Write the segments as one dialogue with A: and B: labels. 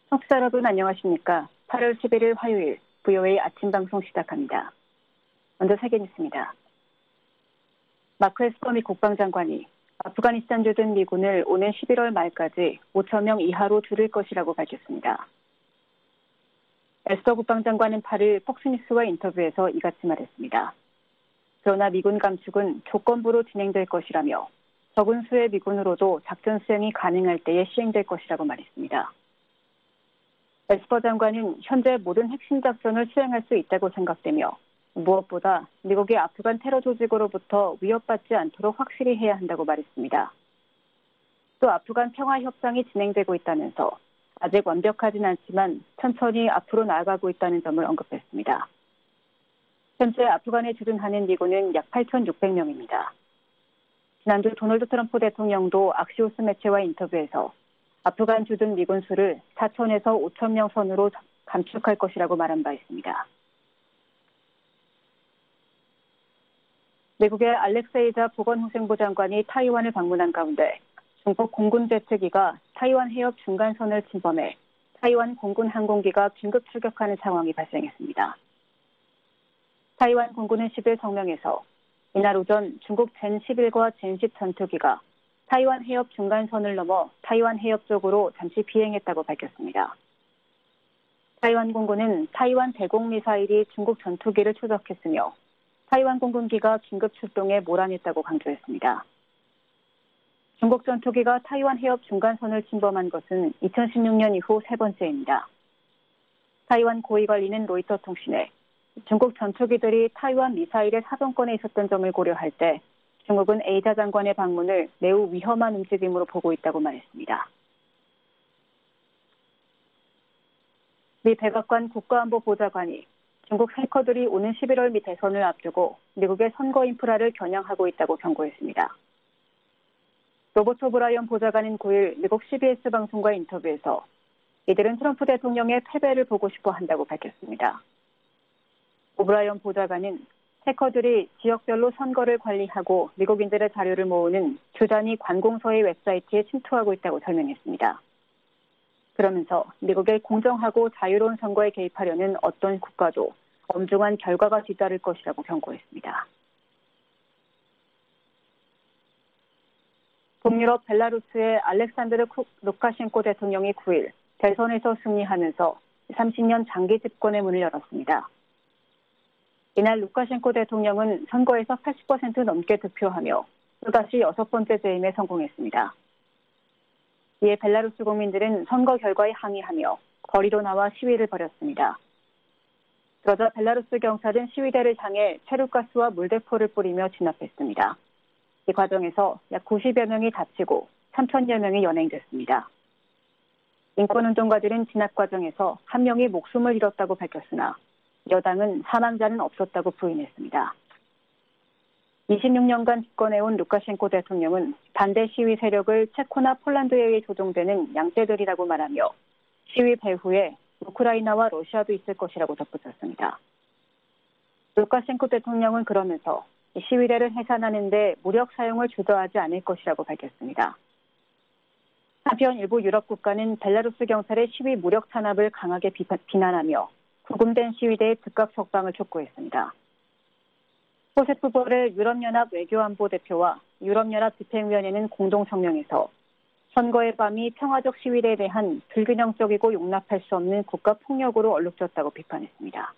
A: 청취자 여러분 안녕하십니까? 8월 11일 화요일 VOA 아침 방송 시작합니다. 먼저 세계 뉴스입니다. 마크 에스퍼 미 국방장관이 아프가니스탄 주둔 미군을 오는 11월 말까지 5천 명 이하로 줄일 것이라고 밝혔습니다. 에스퍼 국방장관은 8일 폭스뉴스와 인터뷰에서 이같이 말했습니다. 그러나 미군 감축은 조건부로 진행될 것이라며 적은 수의 미군으로도 작전 수행이 가능할 때에 시행될 것이라고 말했습니다. 에스퍼 장관은 현재 모든 핵심 작전을 수행할 수 있다고 생각되며 무엇보다 미국이 아프간 테러 조직으로부터 위협받지 않도록 확실히 해야 한다고 말했습니다. 또 아프간 평화 협상이 진행되고 있다면서 아직 완벽하진 않지만 천천히 앞으로 나아가고 있다는 점을 언급했습니다. 현재 아프간에 주둔하는 미군은 약 8,600명입니다. 지난주 도널드 트럼프 대통령도 악시오스 매체와 인터뷰에서 아프간 주둔 미군 수를 4천에서 5천 명 선으로 감축할 것이라고 말한 바 있습니다. 미국의 알렉세이자 보건후생부 장관이 타이완을 방문한 가운데 중국 공군 제트기가 타이완 해협 중간선을 침범해 타이완 공군 항공기가 긴급 출격하는 상황이 발생했습니다. 타이완 공군은 10일 성명에서 이날 오전 중국 젠11과 젠10 전투기가 타이완 해협 중간선을 넘어 타이완 해협 쪽으로 잠시 비행했다고 밝혔습니다. 타이완 공군은 타이완 대공 미사일이 중국 전투기를 추적했으며 타이완 공군기가 긴급 출동에 몰아냈다고 강조했습니다. 중국 전투기가 타이완 해협 중간선을 침범한 것은 2016년 이후 세 번째입니다. 타이완 고위관리는 로이터 통신에 중국 전투기들이 타이완 미사일의 사정권에 있었던 점을 고려할 때 중국은 에이자 장관의 방문을 매우 위험한 움직임으로 보고 있다고 말했습니다. 미 백악관 국가안보보좌관이 중국 해커들이 오는 11월 미 대선을 앞두고 미국의 선거 인프라를 겨냥하고 있다고 경고했습니다. 로버트 오브라이언 보좌관은 9일 미국 CBS 방송과 인터뷰에서 이들은 트럼프 대통령의 패배를 보고 싶어 한다고 밝혔습니다. 오브라이언 보좌관은 해커들이 지역별로 선거를 관리하고 미국인들의 자료를 모으는 주 단위 관공서의 웹사이트에 침투하고 있다고 설명했습니다. 그러면서 미국의 공정하고 자유로운 선거에 개입하려는 어떤 국가도 엄중한 결과가 뒤따를 것이라고 경고했습니다. 북유럽 벨라루스의 알렉산드르 루카셴코 대통령이 9일 대선에서 승리하면서 30년 장기 집권의 문을 열었습니다. 이날 루카셴코 대통령은 선거에서 80% 넘게 득표하며 또다시 6번째 재임에 성공했습니다. 이에 벨라루스 국민들은 선거 결과에 항의하며 거리로 나와 시위를 벌였습니다. 그러자 벨라루스 경찰은 시위대를 향해 체류가스와 물대포를 뿌리며 진압했습니다. 이 과정에서 약 90여 명이 다치고 3천여 명이 연행됐습니다. 인권운동가들은 진압 과정에서 한 명이 목숨을 잃었다고 밝혔으나 여당은 사망자는 없었다고 부인했습니다. 26년간 집권해온 루카셴코 대통령은 반대 시위 세력을 체코나 폴란드에 의해 조종되는 양떼들이라고 말하며 시위 배후에 우크라이나와 러시아도 있을 것이라고 덧붙였습니다. 루카셴코 대통령은 그러면서 시위대를 해산하는 데 무력 사용을 주저하지 않을 것이라고 밝혔습니다. 한편 일부 유럽 국가는 벨라루스 경찰의 시위 무력 탄압을 강하게 비난하며 구금된 시위대의 즉각 석방을 촉구했습니다. 호세프 보렐 유럽연합 외교안보 대표와 유럽연합 집행위원회는 공동 성명에서 선거의 밤이 평화적 시위대에 대한 불균형적이고 용납할 수 없는 국가 폭력으로 얼룩졌다고 비판했습니다.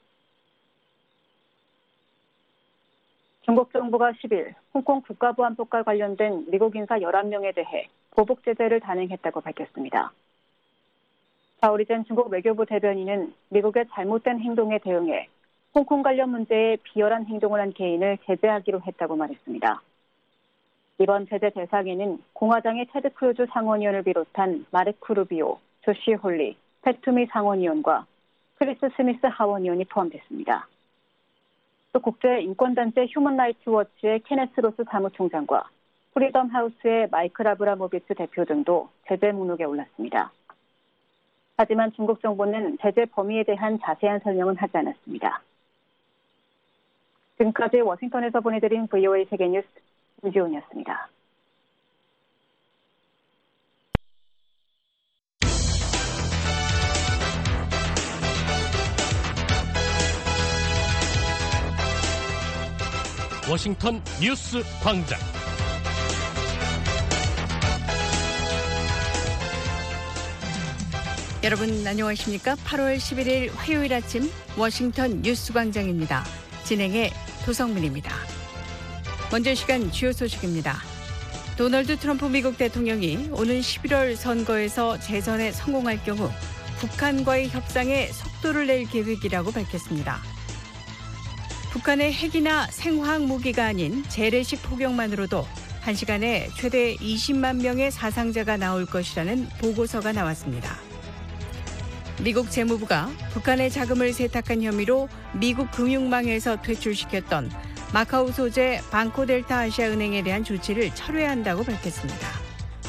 A: 중국 정부가 10일 홍콩 국가보안법과 관련된 미국 인사 11명에 대해 보복 제재를 단행했다고 밝혔습니다. 자오리젠 중국 외교부 대변인은 미국의 잘못된 행동에 대응해 홍콩 관련 문제에 비열한 행동을 한 개인을 제재하기로 했다고 말했습니다. 이번 제재 대상에는 공화당의 테드 크루즈 상원의원을 비롯한 마르크 루비오, 조시 홀리, 패투미 상원의원과 크리스 스미스 하원의원이 포함됐습니다. 또 국제인권단체 휴먼 라이츠 워치의 케네스 로스 사무총장과 프리덤 하우스의 마이클 아브라모비츠 대표 등도 제재 목록에 올랐습니다. 하지만 중국 정부는 제재 범위에 대한 자세한 설명은 하지 않았습니다. 지금까지 워싱턴에서 보내드린 VOA 세계뉴스 문지훈이었습니다.
B: 워싱턴 뉴스 광장.
C: 여러분 안녕하십니까? 8월 11일 화요일 아침 워싱턴 뉴스 광장입니다. 진행의 도성민입니다. 먼저 시간 주요 소식입니다. 도널드 트럼프 미국 대통령이 오는 11월 선거에서 재선에 성공할 경우 북한과의 협상에 속도를 낼 계획이라고 밝혔습니다. 북한의 핵이나 생화학 무기가 아닌 재래식 포격만으로도 1시간에 최대 20만 명의 사상자가 나올 것이라는 보고서가 나왔습니다. 미국 재무부가 북한의 자금을 세탁한 혐의로 미국 금융망에서 퇴출시켰던 마카오 소재 방코델타 아시아은행에 대한 조치를 철회한다고 밝혔습니다.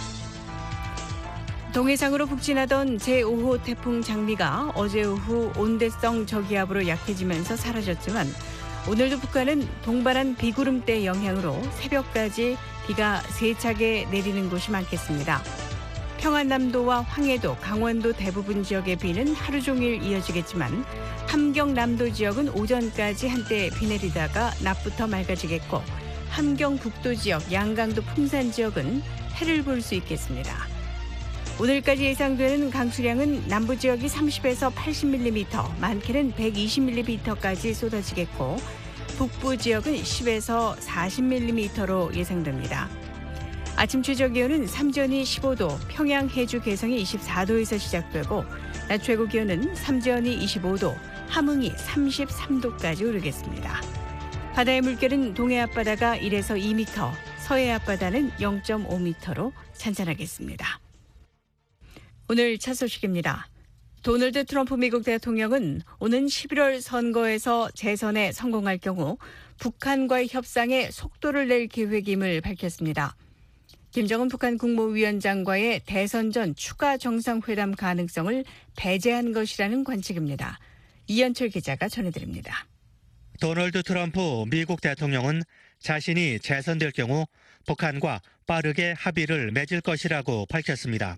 C: 동해상으로 북진하던 제5호 태풍 장미가 어제 오후 온대성 저기압으로 약해지면서 사라졌지만 오늘도 북한은 동반한 비구름대 영향으로 새벽까지 비가 세차게 내리는 곳이 많겠습니다. 평안남도와 황해도, 강원도 대부분 지역의 비는 하루 종일 이어지겠지만 함경남도 지역은 오전까지 한때 비 내리다가 낮부터 맑아지겠고 함경북도 지역, 양강도 풍산 지역은 해를 볼 수 있겠습니다. 오늘까지 예상되는 강수량은 남부 지역이 30에서 80mm, 많게는 120mm까지 쏟아지겠고 북부 지역은 10에서 40mm로 예상됩니다. 아침 최저 기온은 삼전이 15도, 평양 해주 개성이 24도에서 시작되고 낮 최고 기온은 삼전이 25도, 함흥이 33도까지 오르겠습니다. 바다의 물결은 동해 앞바다가 1에서 2m, 서해 앞바다는 0.5m로 잔잔하겠습니다. 오늘 첫 소식입니다. 도널드 트럼프 미국 대통령은 오는 11월 선거에서 재선에 성공할 경우 북한과의 협상에 속도를 낼 계획임을 밝혔습니다. 김정은 북한 국무위원장과의 대선 전 추가 정상회담 가능성을 배제한 것이라는 관측입니다. 이현철 기자가 전해드립니다.
D: 도널드 트럼프 미국 대통령은 자신이 재선될 경우 북한과 빠르게 합의를 맺을 것이라고 밝혔습니다.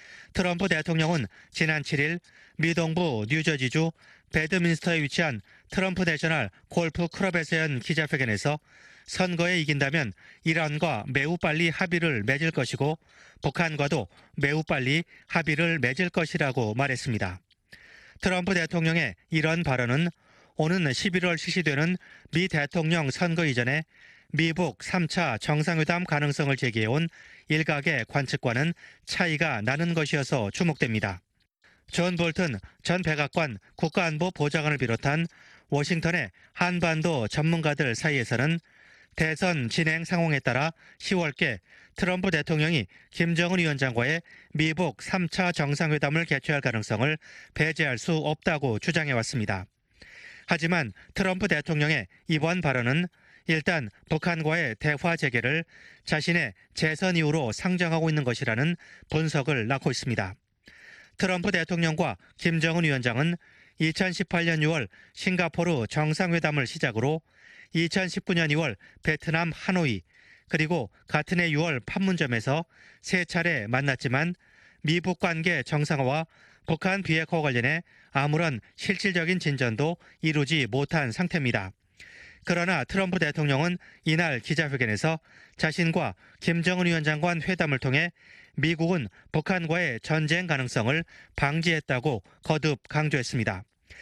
D: 트럼프 대통령은 지난 7일 미동부 뉴저지주 배드민스터에 위치한 트럼프 내셔널 골프 클럽에서 연 기자회견에서 선거에 이긴다면 이란과 매우 빨리 합의를 맺을 것이고 북한과도 매우 빨리 합의를 맺을 것이라고 말했습니다. 트럼프 대통령의 이런 발언은 오는 11월 실시되는 미 대통령 선거 이전에 미북 3차 정상회담 가능성을 제기해온 일각의 관측과는 차이가 나는 것이어서 주목됩니다. 존 볼튼 전 백악관 국가안보 보좌관을 비롯한 워싱턴의 한반도 전문가들 사이에서는 대선 진행 상황에 따라 10월께 트럼프 대통령이 김정은 위원장과의 미북 3차 정상회담을 개최할 가능성을 배제할 수 없다고 주장해왔습니다. 하지만 트럼프 대통령의 이번 발언은 일단 북한과의 대화 재개를 자신의 재선 이후로 상정하고 있는 것이라는 분석을 낳고 있습니다. 트럼프 대통령과 김정은 위원장은 2018년 6월 싱가포르 정상회담을 시작으로 2019년 2월 베트남 하노이, 그리고 같은 해 6월 판문점에서 세 차례 만났지만 미북 관계 정상화와 북한 비핵화 관련해 아무런 실질적인 진전도 이루지 못한 상태입니다. 그러나 트럼프 대통령은 이날 기자회견에서 자신과 김정은 위원장 간 회담을 통해 미국은 북한과의 전쟁 가능성을 방지했다고 거듭 강조했습니다.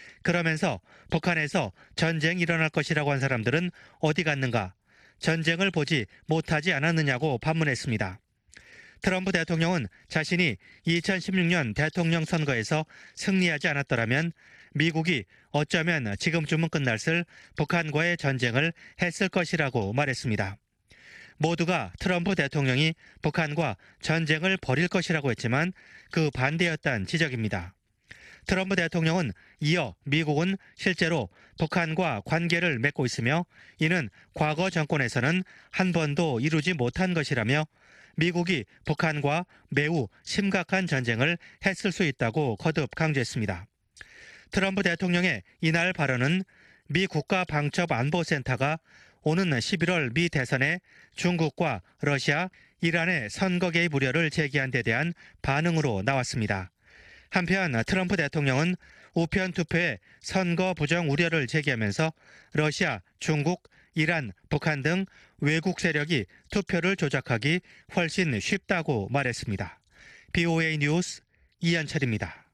D: 그러면서 북한에서 전쟁이 일어날 것이라고 한 사람들은 어디 갔는가? 전쟁을 보지 못하지 않았느냐고 반문했습니다. 트럼프 대통령은 자신이 2016년 대통령 선거에서 승리하지 않았더라면 미국이 어쩌면 지금쯤은 끝났을 북한과의 전쟁을 했을 것이라고 말했습니다. 모두가 트럼프 대통령이 북한과 전쟁을 벌일 것이라고 했지만 그 반대였다는 지적입니다. 트럼프 대통령은 이어 미국은 실제로 북한과 관계를 맺고 있으며 이는 과거 정권에서는 한 번도 이루지 못한 것이라며 미국이 북한과 매우 심각한 전쟁을 했을 수 있다고 거듭 강조했습니다. 트럼프 대통령의 이날 발언은 미 국가방첩안보센터가 오는 11월 미 대선에 중국과 러시아, 이란의 선거 개입 우려를 제기한 데 대한 반응으로 나왔습니다. 한편 트럼프 대통령은 우편 투표에 선거 부정 우려를 제기하면서 러시아, 중국, 이란, 북한 등 외국 세력이 투표를 조작하기 훨씬 쉽다고 말했습니다. BOA 뉴스 이한철입니다.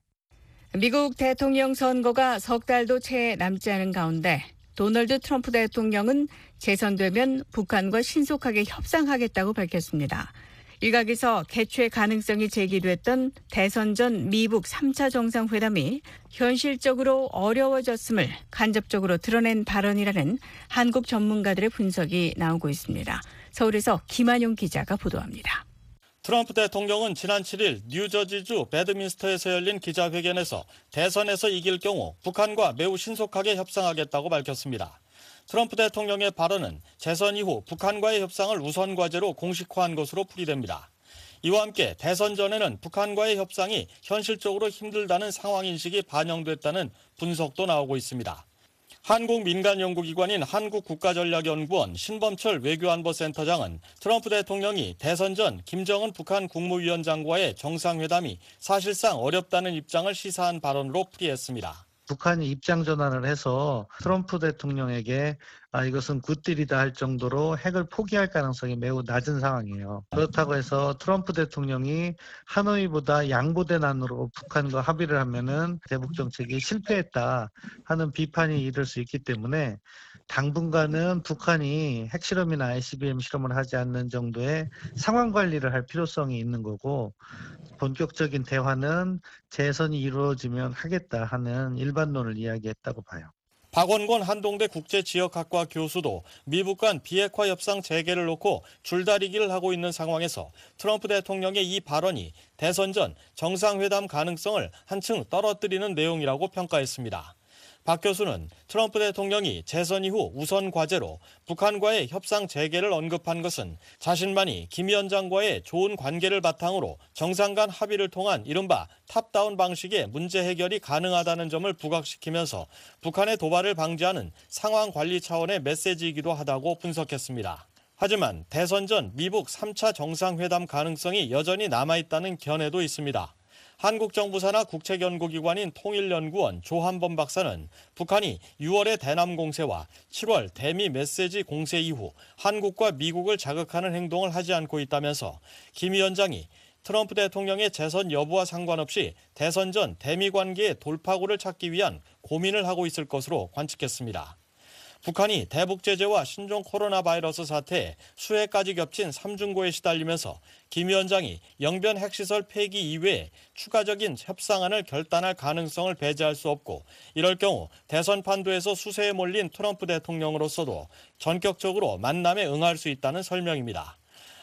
C: 미국 대통령 선거가 석 달도 채 남지 않은 가운데 도널드 트럼프 대통령은 재선되면 북한과 신속하게 협상하겠다고 밝혔습니다. 일각에서 개최 가능성이 제기됐던 대선 전 미북 3차 정상회담이 현실적으로 어려워졌음을 간접적으로 드러낸 발언이라는 한국 전문가들의 분석이 나오고 있습니다. 서울에서 김한용 기자가 보도합니다.
E: 트럼프 대통령은 지난 7일 뉴저지주 배드민스터에서 열린 기자회견에서 대선에서 이길 경우 북한과 매우 신속하게 협상하겠다고 밝혔습니다. 트럼프 대통령의 발언은 재선 이후 북한과의 협상을 우선 과제로 공식화한 것으로 풀이됩니다. 이와 함께 대선 전에는 북한과의 협상이 현실적으로 힘들다는 상황인식이 반영됐다는 분석도 나오고 있습니다. 한국 민간연구기관인 한국국가전략연구원 신범철 외교안보센터장은 트럼프 대통령이 대선 전 김정은 북한 국무위원장과의 정상회담이 사실상 어렵다는 입장을 시사한 발언으로 풀이했습니다.
F: 북한이 입장 전환을 해서 트럼프 대통령에게 이것은 굿딜이다 할 정도로 핵을 포기할 가능성이 매우 낮은 상황이에요. 그렇다고 해서 트럼프 대통령이 하노이보다 양보된 안으로 북한과 합의를 하면은 대북 정책이 실패했다 하는 비판이 이를 수 있기 때문에 당분간은 북한이 핵실험이나 ICBM 실험을 하지 않는 정도의 상황 관리를 할 필요성이 있는 거고, 본격적인 대화는 재선이 이루어지면 하겠다 하는 일반론을 이야기했다고 봐요.
E: 박원권 한동대 국제지역학과 교수도 미북 간 비핵화 협상 재개를 놓고 줄다리기를 하고 있는 상황에서 트럼프 대통령의 이 발언이 대선 전 정상회담 가능성을 한층 떨어뜨리는 내용이라고 평가했습니다. 박 교수는 트럼프 대통령이 재선 이후 우선 과제로 북한과의 협상 재개를 언급한 것은 자신만이 김 위원장과의 좋은 관계를 바탕으로 정상 간 합의를 통한 이른바 탑다운 방식의 문제 해결이 가능하다는 점을 부각시키면서 북한의 도발을 방지하는 상황 관리 차원의 메시지이기도 하다고 분석했습니다. 하지만 대선 전 미북 3차 정상회담 가능성이 여전히 남아있다는 견해도 있습니다. 한국 정부 산하 국책연구기관인 통일연구원 조한범 박사는 북한이 6월의 대남 공세와 7월 대미 메시지 공세 이후 한국과 미국을 자극하는 행동을 하지 않고 있다면서 김 위원장이 트럼프 대통령의 재선 여부와 상관없이 대선 전 대미 관계의 돌파구를 찾기 위한 고민을 하고 있을 것으로 관측했습니다. 북한이 대북 제재와 신종 코로나 바이러스 사태에 수해까지 겹친 3중고에 시달리면서 김 위원장이 영변 핵시설 폐기 이외에 추가적인 협상안을 결단할 가능성을 배제할 수 없고, 이럴 경우 대선 판도에서 수세에 몰린 트럼프 대통령으로서도 전격적으로 만남에 응할 수 있다는 설명입니다.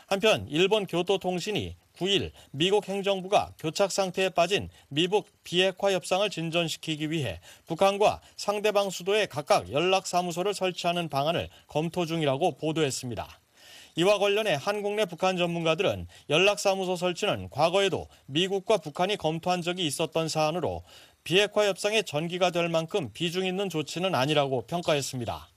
E: 한편 일본 교토통신이 9일 미국 행정부가 교착 상태에 빠진 미북 비핵화 협상을 진전시키기 위해 북한과 상대방 수도에 각각 연락사무소를 설치하는 방안을 검토 중이라고 보도했습니다. 이와 관련해 한국 내 북한 전문가들은 연락사무소 설치는 과거에도 미국과 북한이 검토한 적이 있었던 사안으로 비핵화 협상의 전기가 될 만큼 비중 있는 조치는 아니라고 평가했습니다.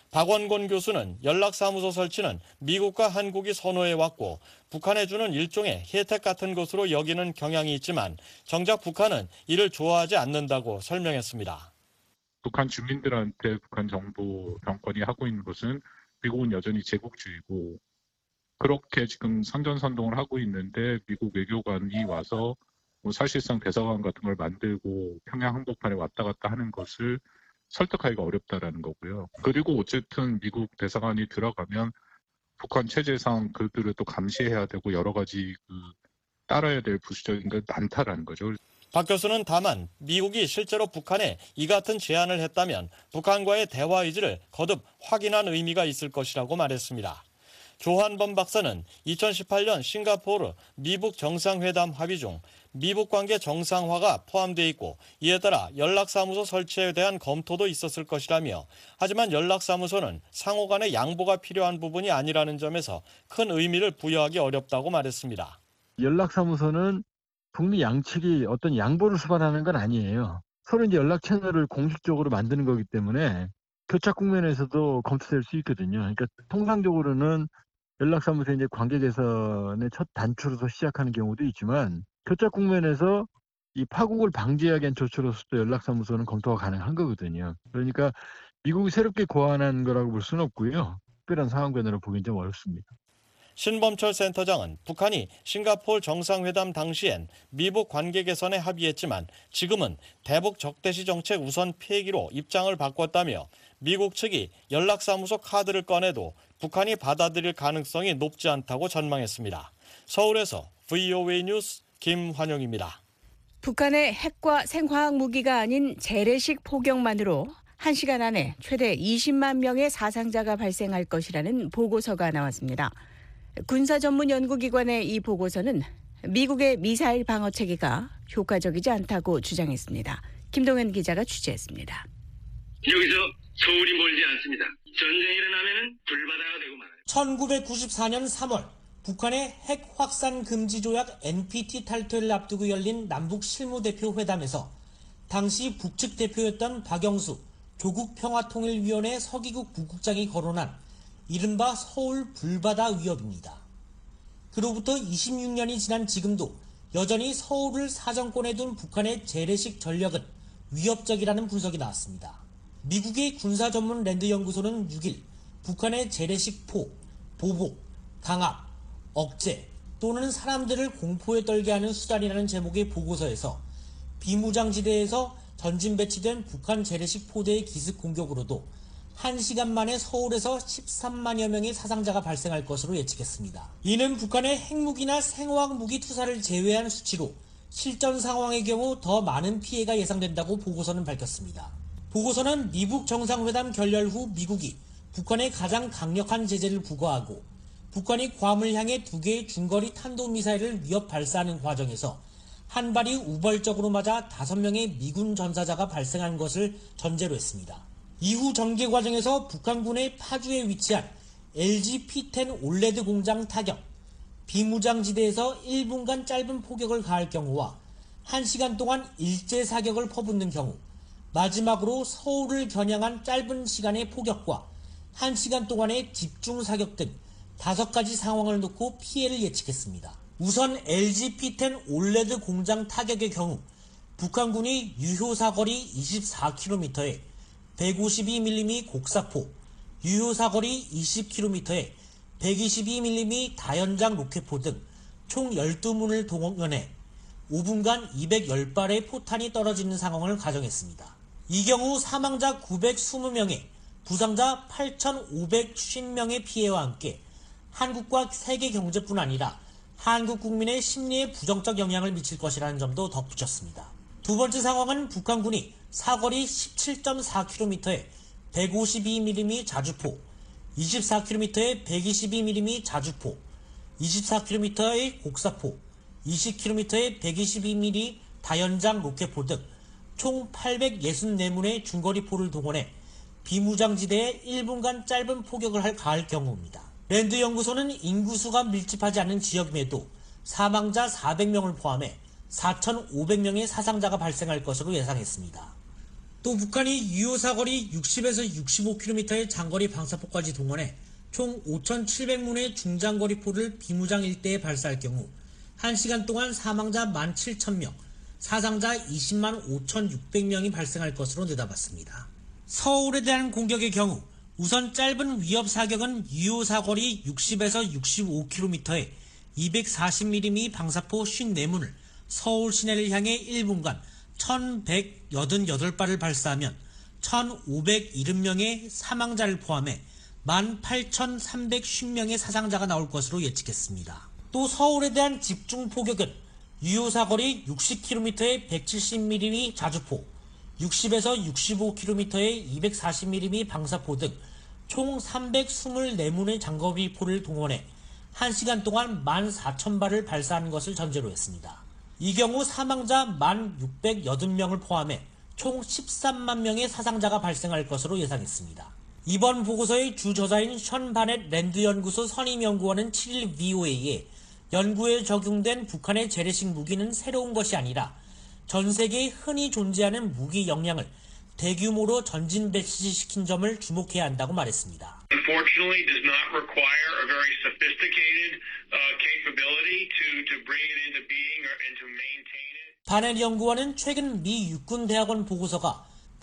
E: 박원권 교수는 연락사무소 설치는 미국과 한국이 선호해왔고 북한에 주는 일종의 혜택 같은 것으로 여기는 경향이 있지만 정작 북한은 이를 좋아하지 않는다고 설명했습니다.
G: 북한 주민들한테 북한 정부 정권이 하고 있는 것은 미국은 여전히 제국주의고, 그렇게 지금 선전선동을 하고 있는데 미국 외교관이 와서 사실상 대사관 같은 걸 만들고 평양 한복판에 왔다 갔다 하는 것을 설득하기가 어렵다라는 거고요. 그리고 어쨌든 미국 대사관이 들어가면 북한 체제상 그들을 또 감시해야 되고 여러 가지 따라야 될 부수적인 게 많다라는 거죠.
E: 박 교수는 다만 미국이 실제로 북한에 이 같은 제안을 했다면 북한과의 대화 의지를 거듭 확인한 의미가 있을 것이라고 말했습니다. 조한범 박사는 2018년 싱가포르 미북 정상회담 합의 중 미북 관계 정상화가 포함되어 있고, 이에 따라 연락사무소 설치에 대한 검토도 있었을 것이라며, 하지만 연락사무소는 상호 간의 양보가 필요한 부분이 아니라는 점에서 큰 의미를 부여하기 어렵다고 말했습니다.
H: 연락사무소는 북미 양측이 어떤 양보를 수반하는 건 아니에요. 서로 이제 연락 채널을 공식적으로 만드는 거기 때문에 교착 국면에서도 검토될 수 있거든요. 그러니까 통상적으로는 연락사무소 이제 관계 개선의 첫 단추로서 시작하는 경우도 있지만, 교착 국면에서 이 파국을 방지하기 위한 조치로서도 연락사무소는 검토가 가능한 거거든요. 그러니까 미국이 새롭게 고안한 거라고 볼 수는 없고요. 특별한 상황 변화를 보기는 좀 어렵습니다.
E: 신범철 센터장은 북한이 싱가포르 정상회담 당시엔 미북 관계 개선에 합의했지만 지금은 대북 적대시 정책 우선 폐기로 입장을 바꿨다며 미국 측이 연락사무소 카드를 꺼내도 북한이 받아들일 가능성이 높지 않다고 전망했습니다. 서울에서 VOA 뉴스 김환영입니다.
C: 북한의 핵과 생화학 무기가 아닌 재래식 포격만으로 1시간 안에 최대 20만 명의 사상자가 발생할 것이라는 보고서가 나왔습니다. 군사 전문 연구기관의 이 보고서는 미국의 미사일 방어 체계가 효과적이지 않다고 주장했습니다. 김동현 기자가 취재했습니다.
I: 여기서 서울이 멀지 않습니다. 전쟁이 일어나면 불바다가 되고 말아요.
J: 1994년 3월 북한의 핵 확산 금지 조약 NPT 탈퇴를 앞두고 열린 남북 실무대표 회담에서 당시 북측 대표였던 박영수 조국평화통일위원회 서기국 부국장이 거론한 이른바 서울 불바다 위협입니다. 그로부터 26년이 지난 지금도 여전히 서울을 사정권에 둔 북한의 재래식 전력은 위협적이라는 분석이 나왔습니다. 미국의 군사전문 랜드연구소는 6일 북한의 재래식 포, 보복, 강압, 억제 또는 사람들을 공포에 떨게 하는 수단이라는 제목의 보고서에서 비무장지대에서 전진 배치된 북한 재래식 포대의 기습 공격으로도 1시간 만에 서울에서 13만여 명의 사상자가 발생할 것으로 예측했습니다. 이는 북한의 핵무기나 생화학 무기 투사를 제외한 수치로 실전 상황의 경우 더 많은 피해가 예상된다고 보고서는 밝혔습니다. 보고서는 미북 정상회담 결렬 후 미국이 북한에 가장 강력한 제재를 부과하고 북한이 괌을 향해 2개의 중거리 탄도미사일을 위협 발사하는 과정에서 한 발이 우발적으로 맞아 5명의 미군 전사자가 발생한 것을 전제로 했습니다. 이후 전개 과정에서 북한군의 파주에 위치한 LG P10 올레드 공장 타격, 비무장지대에서 1분간 짧은 포격을 가할 경우와 1시간 동안 일제 사격을 퍼붓는 경우, 마지막으로 서울을 겨냥한 짧은 시간의 포격과 1시간 동안의 집중 사격 등 5가지 상황을 놓고 피해를 예측했습니다. 우선 LG P10 올레드 공장 타격의 경우 북한군이 유효사거리 24km에 152mm 곡사포, 유효사거리 20km에 122mm 다연장 로켓포 등 총 12문을 동원해 5분간 210발의 포탄이 떨어지는 상황을 가정했습니다. 이 경우 사망자 920명에 부상자 8,550명의 피해와 함께 한국과 세계 경제뿐 아니라 한국 국민의 심리에 부정적 영향을 미칠 것이라는 점도 덧붙였습니다. 두 번째 상황은 북한군이 사거리 17.4km에 152mm 자주포, 24km에 122mm 자주포, 24km의 곡사포, 20km의 122mm 다연장 로켓포 등 총 864문의 중거리포를 동원해 비무장지대에 1분간 짧은 포격을 가할 경우입니다. 랜드연구소는 인구수가 밀집하지 않은 지역임에도 사망자 400명을 포함해 4,500명의 사상자가 발생할 것으로 예상했습니다. 또 북한이 유효사거리 60에서 65km의 장거리 방사포까지 동원해 총 5,700문의 중장거리포를 비무장 일대에 발사할 경우 1시간 동안 사망자 17,000명, 사상자 20만 5,600명이 발생할 것으로 내다봤습니다. 서울에 대한 공격의 경우 우선 짧은 위협 사격은 유효사거리 60에서 65km에 240mm 방사포 54문을 서울 시내를 향해 1분간 1,188발을 발사하면 1,570명의 사망자를 포함해 18,350명의 사상자가 나올 것으로 예측했습니다. 또 서울에 대한 집중 포격은 유효사거리 60km에 170mm 자주포, 60에서 65km의 240mm 방사포 등 총 324문의 장거리포를 동원해 1시간 동안 14,000발을 발사하는 것을 전제로 했습니다. 이 경우 사망자 1,680명을 포함해 총 13만 명의 사상자가 발생할 것으로 예상했습니다. 이번 보고서의 주저자인 션 바넷 랜드연구소 선임연구원은 7일 VOA에 연구에 적용된 북한의 재래식 무기는 새로운 것이 아니라 전 세계에 흔히 존재하는 무기 역량을 대규모로 전진 배치시킨 점을 주목해야 한다고 말했습니다.
I: Unfortunately, does not require a very sophisticated capability to bring it into being and to maintain it.
J: 바넷 연구원은 최근 미 육군대학원 보고서가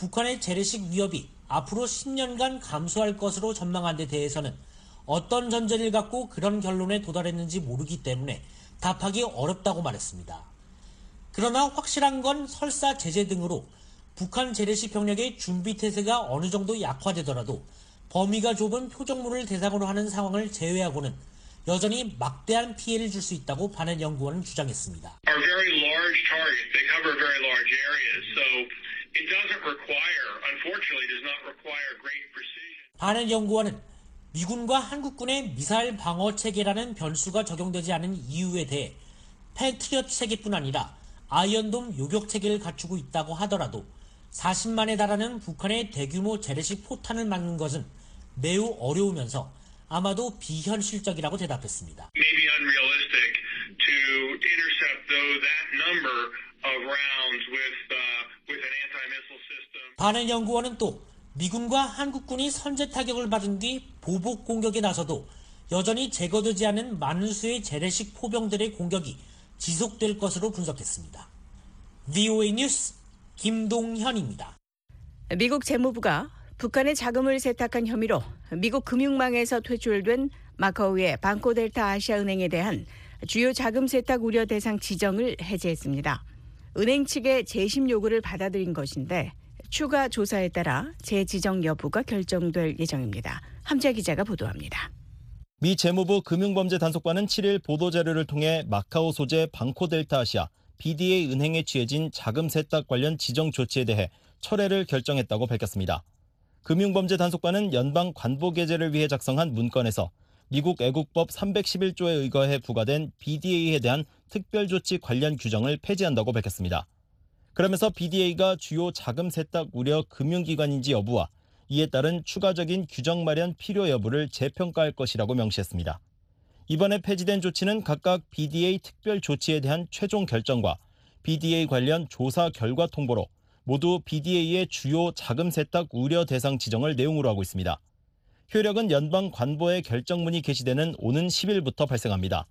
J: 북한의 재래식 위협이 앞으로 10년간 감소할 것으로 전망한 데 대해서는 어떤 전제를 갖고 그런 결론에 도달했는지 모르기 때문에 답하기 어렵다고 말했습니다. 그러나 확실한 건 설사 제재 등으로 북한 재래식 병력의 준비 태세가 어느 정도 약화되더라도 범위가 좁은 표적물을 대상으로 하는 상황을 제외하고는 여전히 막대한 피해를 줄 수 있다고 바넷 연구원은 주장했습니다.
I: Are very large targets. They cover very large areas. So it doesn't require, unfortunately, does not require great precision.
J: 바넷 연구원은 미군과 한국군의 미사일 방어 체계라는 변수가 적용되지 않은 이유에 대해 패트리엇 체계뿐 아니라 아이언돔 요격 체계를 갖추고 있다고 하더라도 40만에 달하는 북한의 대규모 재래식 포탄을 막는 것은 매우 어려우면서 아마도 비현실적이라고 대답했습니다.
I: Maybe unrealistic to intercept that number of rounds with an anti-missile system.
J: 바넷 연구원은 또 미군과 한국군이 선제 타격을 받은 뒤 보복 공격에 나서도 여전히 제거되지 않은 많은 수의 재래식 포병들의 공격이 지속될 것으로 분석했습니다. VOA 뉴스 김동현입니다.
C: 미국 재무부가 북한의 자금을 세탁한 혐의로 미국 금융망에서 퇴출된 마카오의 방코델타 아시아은행에 대한 주요 자금 세탁 우려 대상 지정을 해제했습니다. 은행 측의 재심 요구를 받아들인 것인데 추가 조사에 따라 재지정 여부가 결정될 예정입니다. 함재 기자가 보도합니다.
K: 미 재무부 금융범죄단속반은 7일 보도자료를 통해 마카오 소재 방코델타 아시아 BDA 은행에 취해진 자금 세탁 관련 지정 조치에 대해 철회를 결정했다고 밝혔습니다. 금융범죄단속반은 연방 관보 게재를 위해 작성한 문건에서 미국 애국법 311조에 의거해 부과된 BDA에 대한 특별조치 관련 규정을 폐지한다고 밝혔습니다. 그러면서 BDA가 주요 자금 세탁 우려 금융기관인지 여부와 이에 따른 추가적인 규정 마련 필요 여부를 재평가할 것이라고 명시했습니다. 이번에 폐지된 조치는 각각 BDA 특별 조치에 대한 최종 결정과 BDA 관련 조사 결과 통보로 모두 BDA의 주요 자금 세탁 우려 대상 지정을 내용으로 하고 있습니다. 효력은 연방 관보의 결정문이 게시되는 오는 10일부터 발생합니다.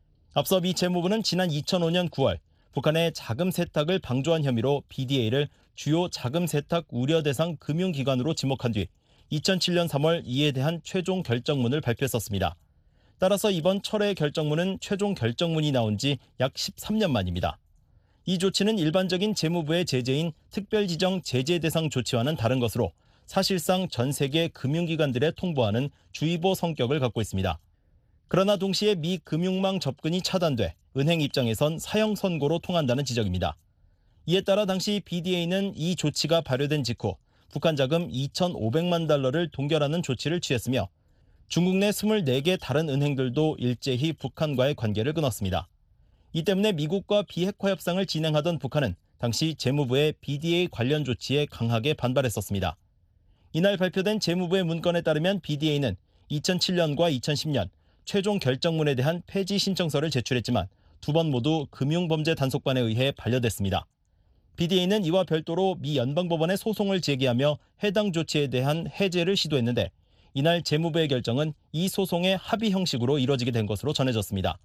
K: 앞서 미 재무부는 지난 2005년 9월 북한의 자금 세탁을 방조한 혐의로 BDA를 주요 자금 세탁 우려 대상 금융기관으로 지목한 뒤 2007년 3월 이에 대한 최종 결정문을 발표했었습니다. 따라서 이번 철회 결정문은 최종 결정문이 나온 지 약 13년 만입니다. 이 조치는 일반적인 재무부의 제재인 특별지정 제재 대상 조치와는 다른 것으로 사실상 전 세계 금융기관들에 통보하는 주의보 성격을 갖고 있습니다. 그러나 동시에 미 금융망 접근이 차단돼 은행 입장에선 사형 선고로 통한다는 지적입니다. 이에 따라 당시 BDA는 이 조치가 발효된 직후 북한 자금 2,500만 달러를 동결하는 조치를 취했으며 중국 내 24개 다른 은행들도 일제히 북한과의 관계를 끊었습니다. 이 때문에 미국과 비핵화 협상을 진행하던 북한은 당시 재무부의 BDA 관련 조치에 강하게 반발했었습니다. 이날 발표된 재무부의 문건에 따르면 BDA는 2007년과 2010년 최종 결정문에 대한 폐지 신청서를 제출했지만 두 번 모두 금융범죄단속반에 의해 반려됐습니다. BDA는 이와 별도로 미 연방법원에 소송을 제기하며 해당 조치에 대한 해제를 시도했는데 이날 재무부의 결정은 이 소송의 합의 형식으로 이뤄지게 된 것으로 전해졌습니다.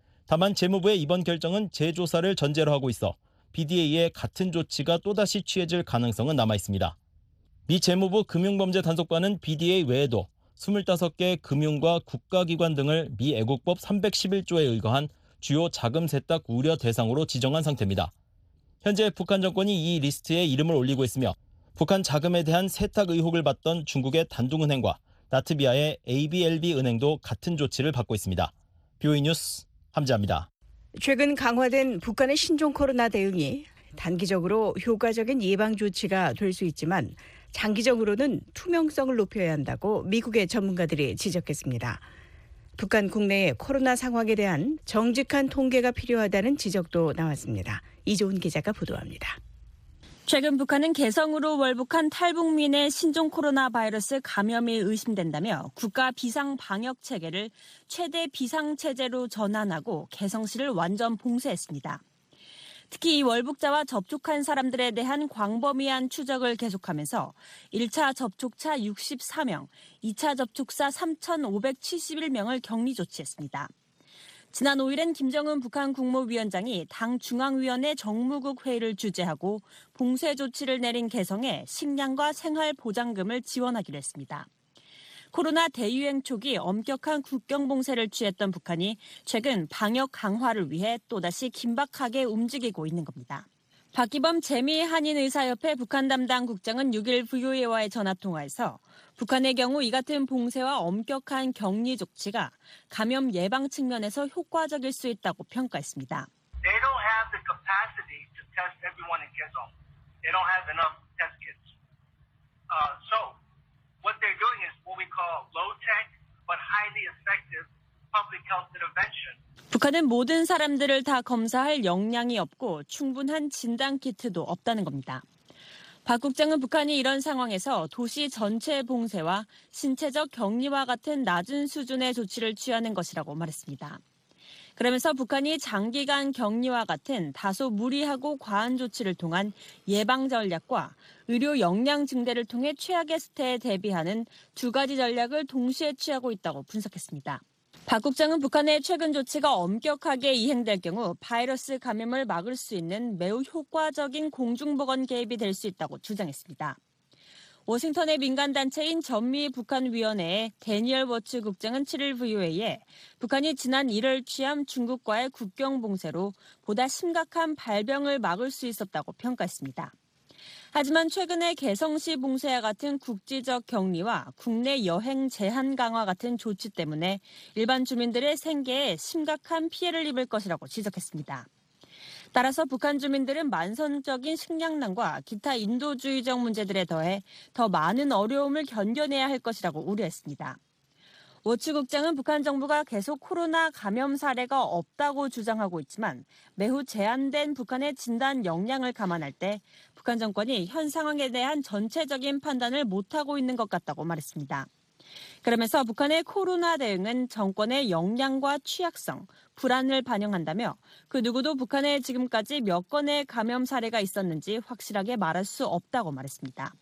K: 다만 재무부의 이번 결정은 재조사를 전제로 하고 있어 BDA의 같은 조치가 또다시 취해질 가능성은 남아 있습니다. 미 재무부 금융범죄단속반은 BDA 외에도 25개 금융과 국가기관 등을 미 애국법 311조에 의거한 주요 자금 세탁 우려 대상으로 지정한 상태입니다. 현재 북한 정권이 이 리스트에 이름을 올리고 있으며 북한 자금에 대한 세탁 의혹을 받던 중국의 단둥은행과 라트비아의 ABLB 은행도 같은 조치를 받고 있습니다. VOA 뉴스 함재합니다.
C: 최근 강화된 북한의 신종 코로나 대응이 단기적으로 효과적인 예방 조치가 될 수 있지만 장기적으로는 투명성을 높여야 한다고 미국의 전문가들이 지적했습니다. 북한 국내의 코로나 상황에 대한 정직한 통계가 필요하다는 지적도 나왔습니다. 이조은 기자가 보도합니다.
L: 최근 북한은 개성으로 월북한 탈북민의 신종 코로나 바이러스 감염이 의심된다며 국가 비상 방역 체계를 최대 비상 체제로 전환하고 개성시를 완전 봉쇄했습니다. 특히 이 월북자와 접촉한 사람들에 대한 광범위한 추적을 계속하면서 1차 접촉자 64명, 2차 접촉자 3,571명을 격리 조치했습니다. 지난 5일엔 김정은 북한 국무위원장이 당 중앙위원회 정무국 회의를 주재하고 봉쇄 조치를 내린 개성에 식량과 생활보장금을 지원하기로 했습니다. 코로나 대유행 초기 엄격한 국경 봉쇄를 취했던 북한이 최근 방역 강화를 위해 또다시 긴박하게 움직이고 있는 겁니다. 박기범 재미한인의사협회 북한 담당 국장은 6일 VOA와의 전화통화에서 북한의 경우 이 같은 봉쇄와 엄격한 격리 조치가 감염 예방 측면에서 효과적일 수 있다고 평가했습니다.
M: They don't have the capacity to test everyone in Kaesong. They don't have enough test kits. So what they're doing is what we call low-tech but highly effective public health intervention.
L: 북한은 모든 사람들을 다 검사할 역량이 없고 충분한 진단키트도 없다는 겁니다. 박 국장은 북한이 이런 상황에서 도시 전체 봉쇄와 신체적 격리와 같은 낮은 수준의 조치를 취하는 것이라고 말했습니다. 그러면서 북한이 장기간 격리와 같은 다소 무리하고 과한 조치를 통한 예방 전략과 의료 역량 증대를 통해 최악의 사태에 대비하는 두 가지 전략을 동시에 취하고 있다고 분석했습니다. 박 국장은 북한의 최근 조치가 엄격하게 이행될 경우 바이러스 감염을 막을 수 있는 매우 효과적인 공중보건 개입이 될 수 있다고 주장했습니다. 워싱턴의 민간단체인 전미북한위원회의 데니얼 워츠 국장은 7일 VOA에 북한이 지난 1월 취한 중국과의 국경 봉쇄로 보다 심각한 발병을 막을 수 있었다고 평가했습니다. 하지만 최근에 개성시 봉쇄와 같은 국지적 격리와 국내 여행 제한 강화 같은 조치 때문에 일반 주민들의 생계에 심각한 피해를 입을 것이라고 지적했습니다. 따라서 북한 주민들은 만성적인 식량난과 기타 인도주의적 문제들에 더해 더 많은 어려움을 견뎌내야 할 것이라고 우려했습니다. 워츠 국장은 북한 정부가 계속 코로나 감염 사례가 없다고 주장하고 있지만 매우 제한된 북한의 진단 역량을 감안할 때 북한 정권이 현 상황에 대한 전체적인 판단을 못하고 있는 것 같다고 말했습니다. 그러면서 북한의 코로나 대응은 정권의 역량과 취약성, 불안을 반영한다며 그 누구도 북한에 지금까지 몇 건의 감염 사례가 있었는지 확실하게 말할 수 없다고 말했습니다.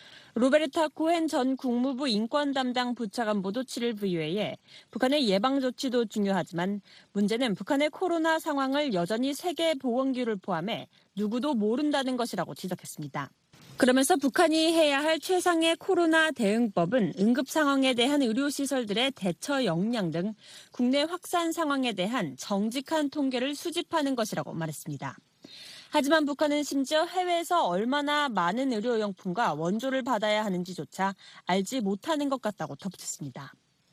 L: 로베르타 코헨 전 국무부 인권 담당 부차관보도 7일 VOA에 북한의 예방 조치도 중요하지만 문제는 북한의 코로나 상황을 여전히 세계보건기구를 포함해 누구도 모른다는 것이라고 지적했습니다. 그러면서 북한이 해야 할 최상의 코로나 대응법은 응급 상황에 대한 의료시설들의 대처 역량 등 국내 확산 상황에 대한 정직한 통계를 수집하는 것이라고 말했습니다. 하지만 북한은 심지어 해외에서 얼마나 많은 의료용품과 원조를 받아야 하는지조차 알지 못하는 것 같다고 덧붙였습니다.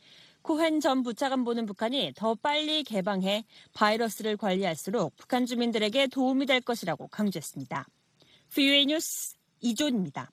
L: 코헨 전 부차관보는 북한이 더 빨리 개방해 바이러스를 관리할수록 북한 주민들에게 도움이 될 것이라고 강조했습니다. VOA 뉴스 이존입니다.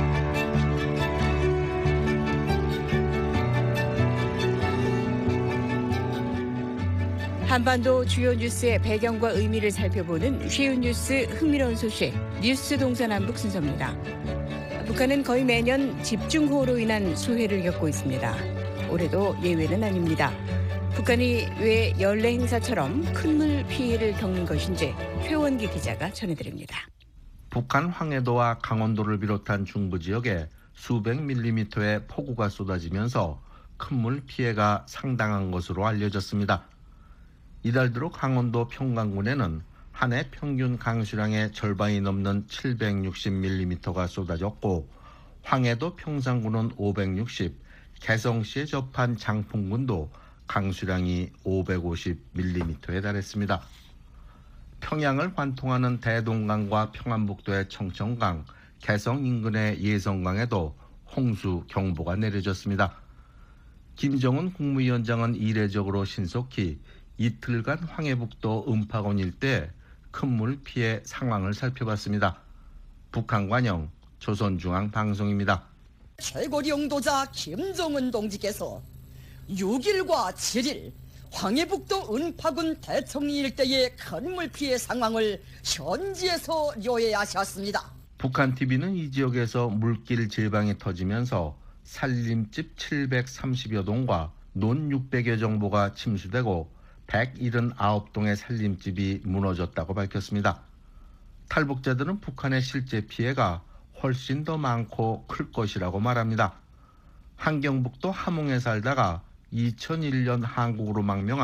C: 한반도 주요 뉴스의 배경과 의미를 살펴보는 쉬운 뉴스 흥미로운 소식 뉴스 동서남북 순서입니다. 북한은 거의 매년 집중호우로 인한 수해를 겪고 있습니다. 올해도 예외는 아닙니다. 북한이 왜 연례 행사처럼 큰 물 피해를 겪는 것인지 최원기 기자가 전해드립니다.
N: 북한 황해도와 강원도를 비롯한 중부 지역에 수백 밀리미터의 폭우가 쏟아지면서 큰 물 피해가 상당한 것으로 알려졌습니다. 이달 들어 강원도 평강군에는 한 해 평균 강수량의 절반이 넘는 760mm가 쏟아졌고 황해도 평산군은 560, 개성시에 접한 장풍군도 강수량이 550mm에 달했습니다. 평양을 관통하는 대동강과 평안북도의 청천강, 개성 인근의 예성강에도 홍수 경보가 내려졌습니다. 김정은 국무위원장은 이례적으로 신속히 이틀간 황해북도 음파군 일대 큰물 피해 상황을 살펴봤습니다. 북한 관영 조선중앙방송입니다.
O: 최고領導자 김정은 동지께서 6일과 7일 황해북도 은파군 대청리 일대의 큰물 피해 상황을 현지에서 요해하셨습니다.
N: 북한 TV는 이 지역에서 물길 제방이 터지면서 살림집 730여 동과 논 600여 정보가 침수되고 179동의 살림집이 무너졌다고 밝혔습니다. 탈북자들은 북한의 실제 피해가 훨씬 더 많고 클 것이라고 말합니다. 한경북도 함흥에 살다가 2001년 한국으로 망명한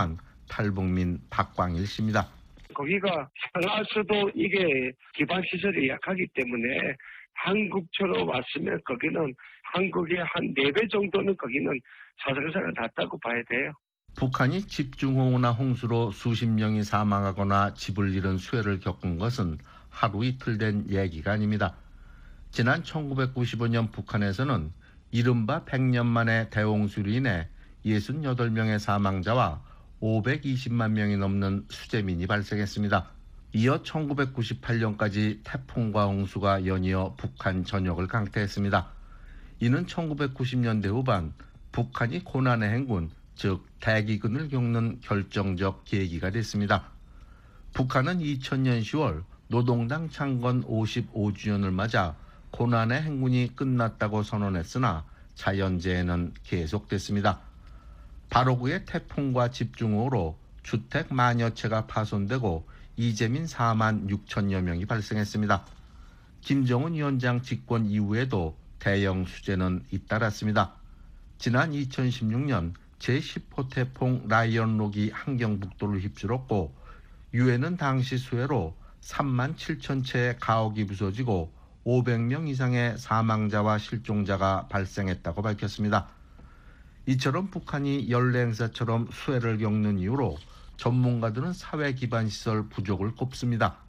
N: 탈북민 박광일 씨입니다.
P: 거기가 상하수도 이게 기반 시설이 약하기 때문에 한국처럼 왔으면 거기는 한국의 한 4배 정도는 거기는 사상사가 났다고 봐야 돼요.
N: 북한이 집중호우나 홍수로 수십 명이 사망하거나 집을 잃은 수해를 겪은 것은 하루 이틀 된 얘기가 아닙니다. 지난 1995년 북한에서는 이른바 100년 만에 대홍수로 인해 68명의 사망자와 520만 명이 넘는 수재민이 발생했습니다. 이어 1998년까지 태풍과 홍수가 연이어 북한 전역을 강타했습니다. 이는 1990년대 후반 북한이 고난의 행군, 즉 대기근을 겪는 결정적 계기가 됐습니다. 북한은 2000년 10월 노동당 창건 55주년을 맞아 고난의 행군이 끝났다고 선언했으나 자연재해는 계속됐습니다. 바로 그의 태풍과 집중호우로 주택 만여 채가 파손되고 이재민 4만 6천여 명이 발생했습니다. 김정은 위원장 집권 이후에도 대형 수재는 잇따랐습니다. 지난 2016년 제10호 태풍 라이언록이 함경북도를 휩쓸었고 유엔은 당시 수해로 3만 7천 채의 가옥이 부서지고 500명 이상의 사망자와 실종자가 발생했다고 밝혔습니다. 이처럼 북한이 연례 행사처럼 수해를 겪는 이유로 전문가들은 사회 기반 시설 부족을 꼽습니다.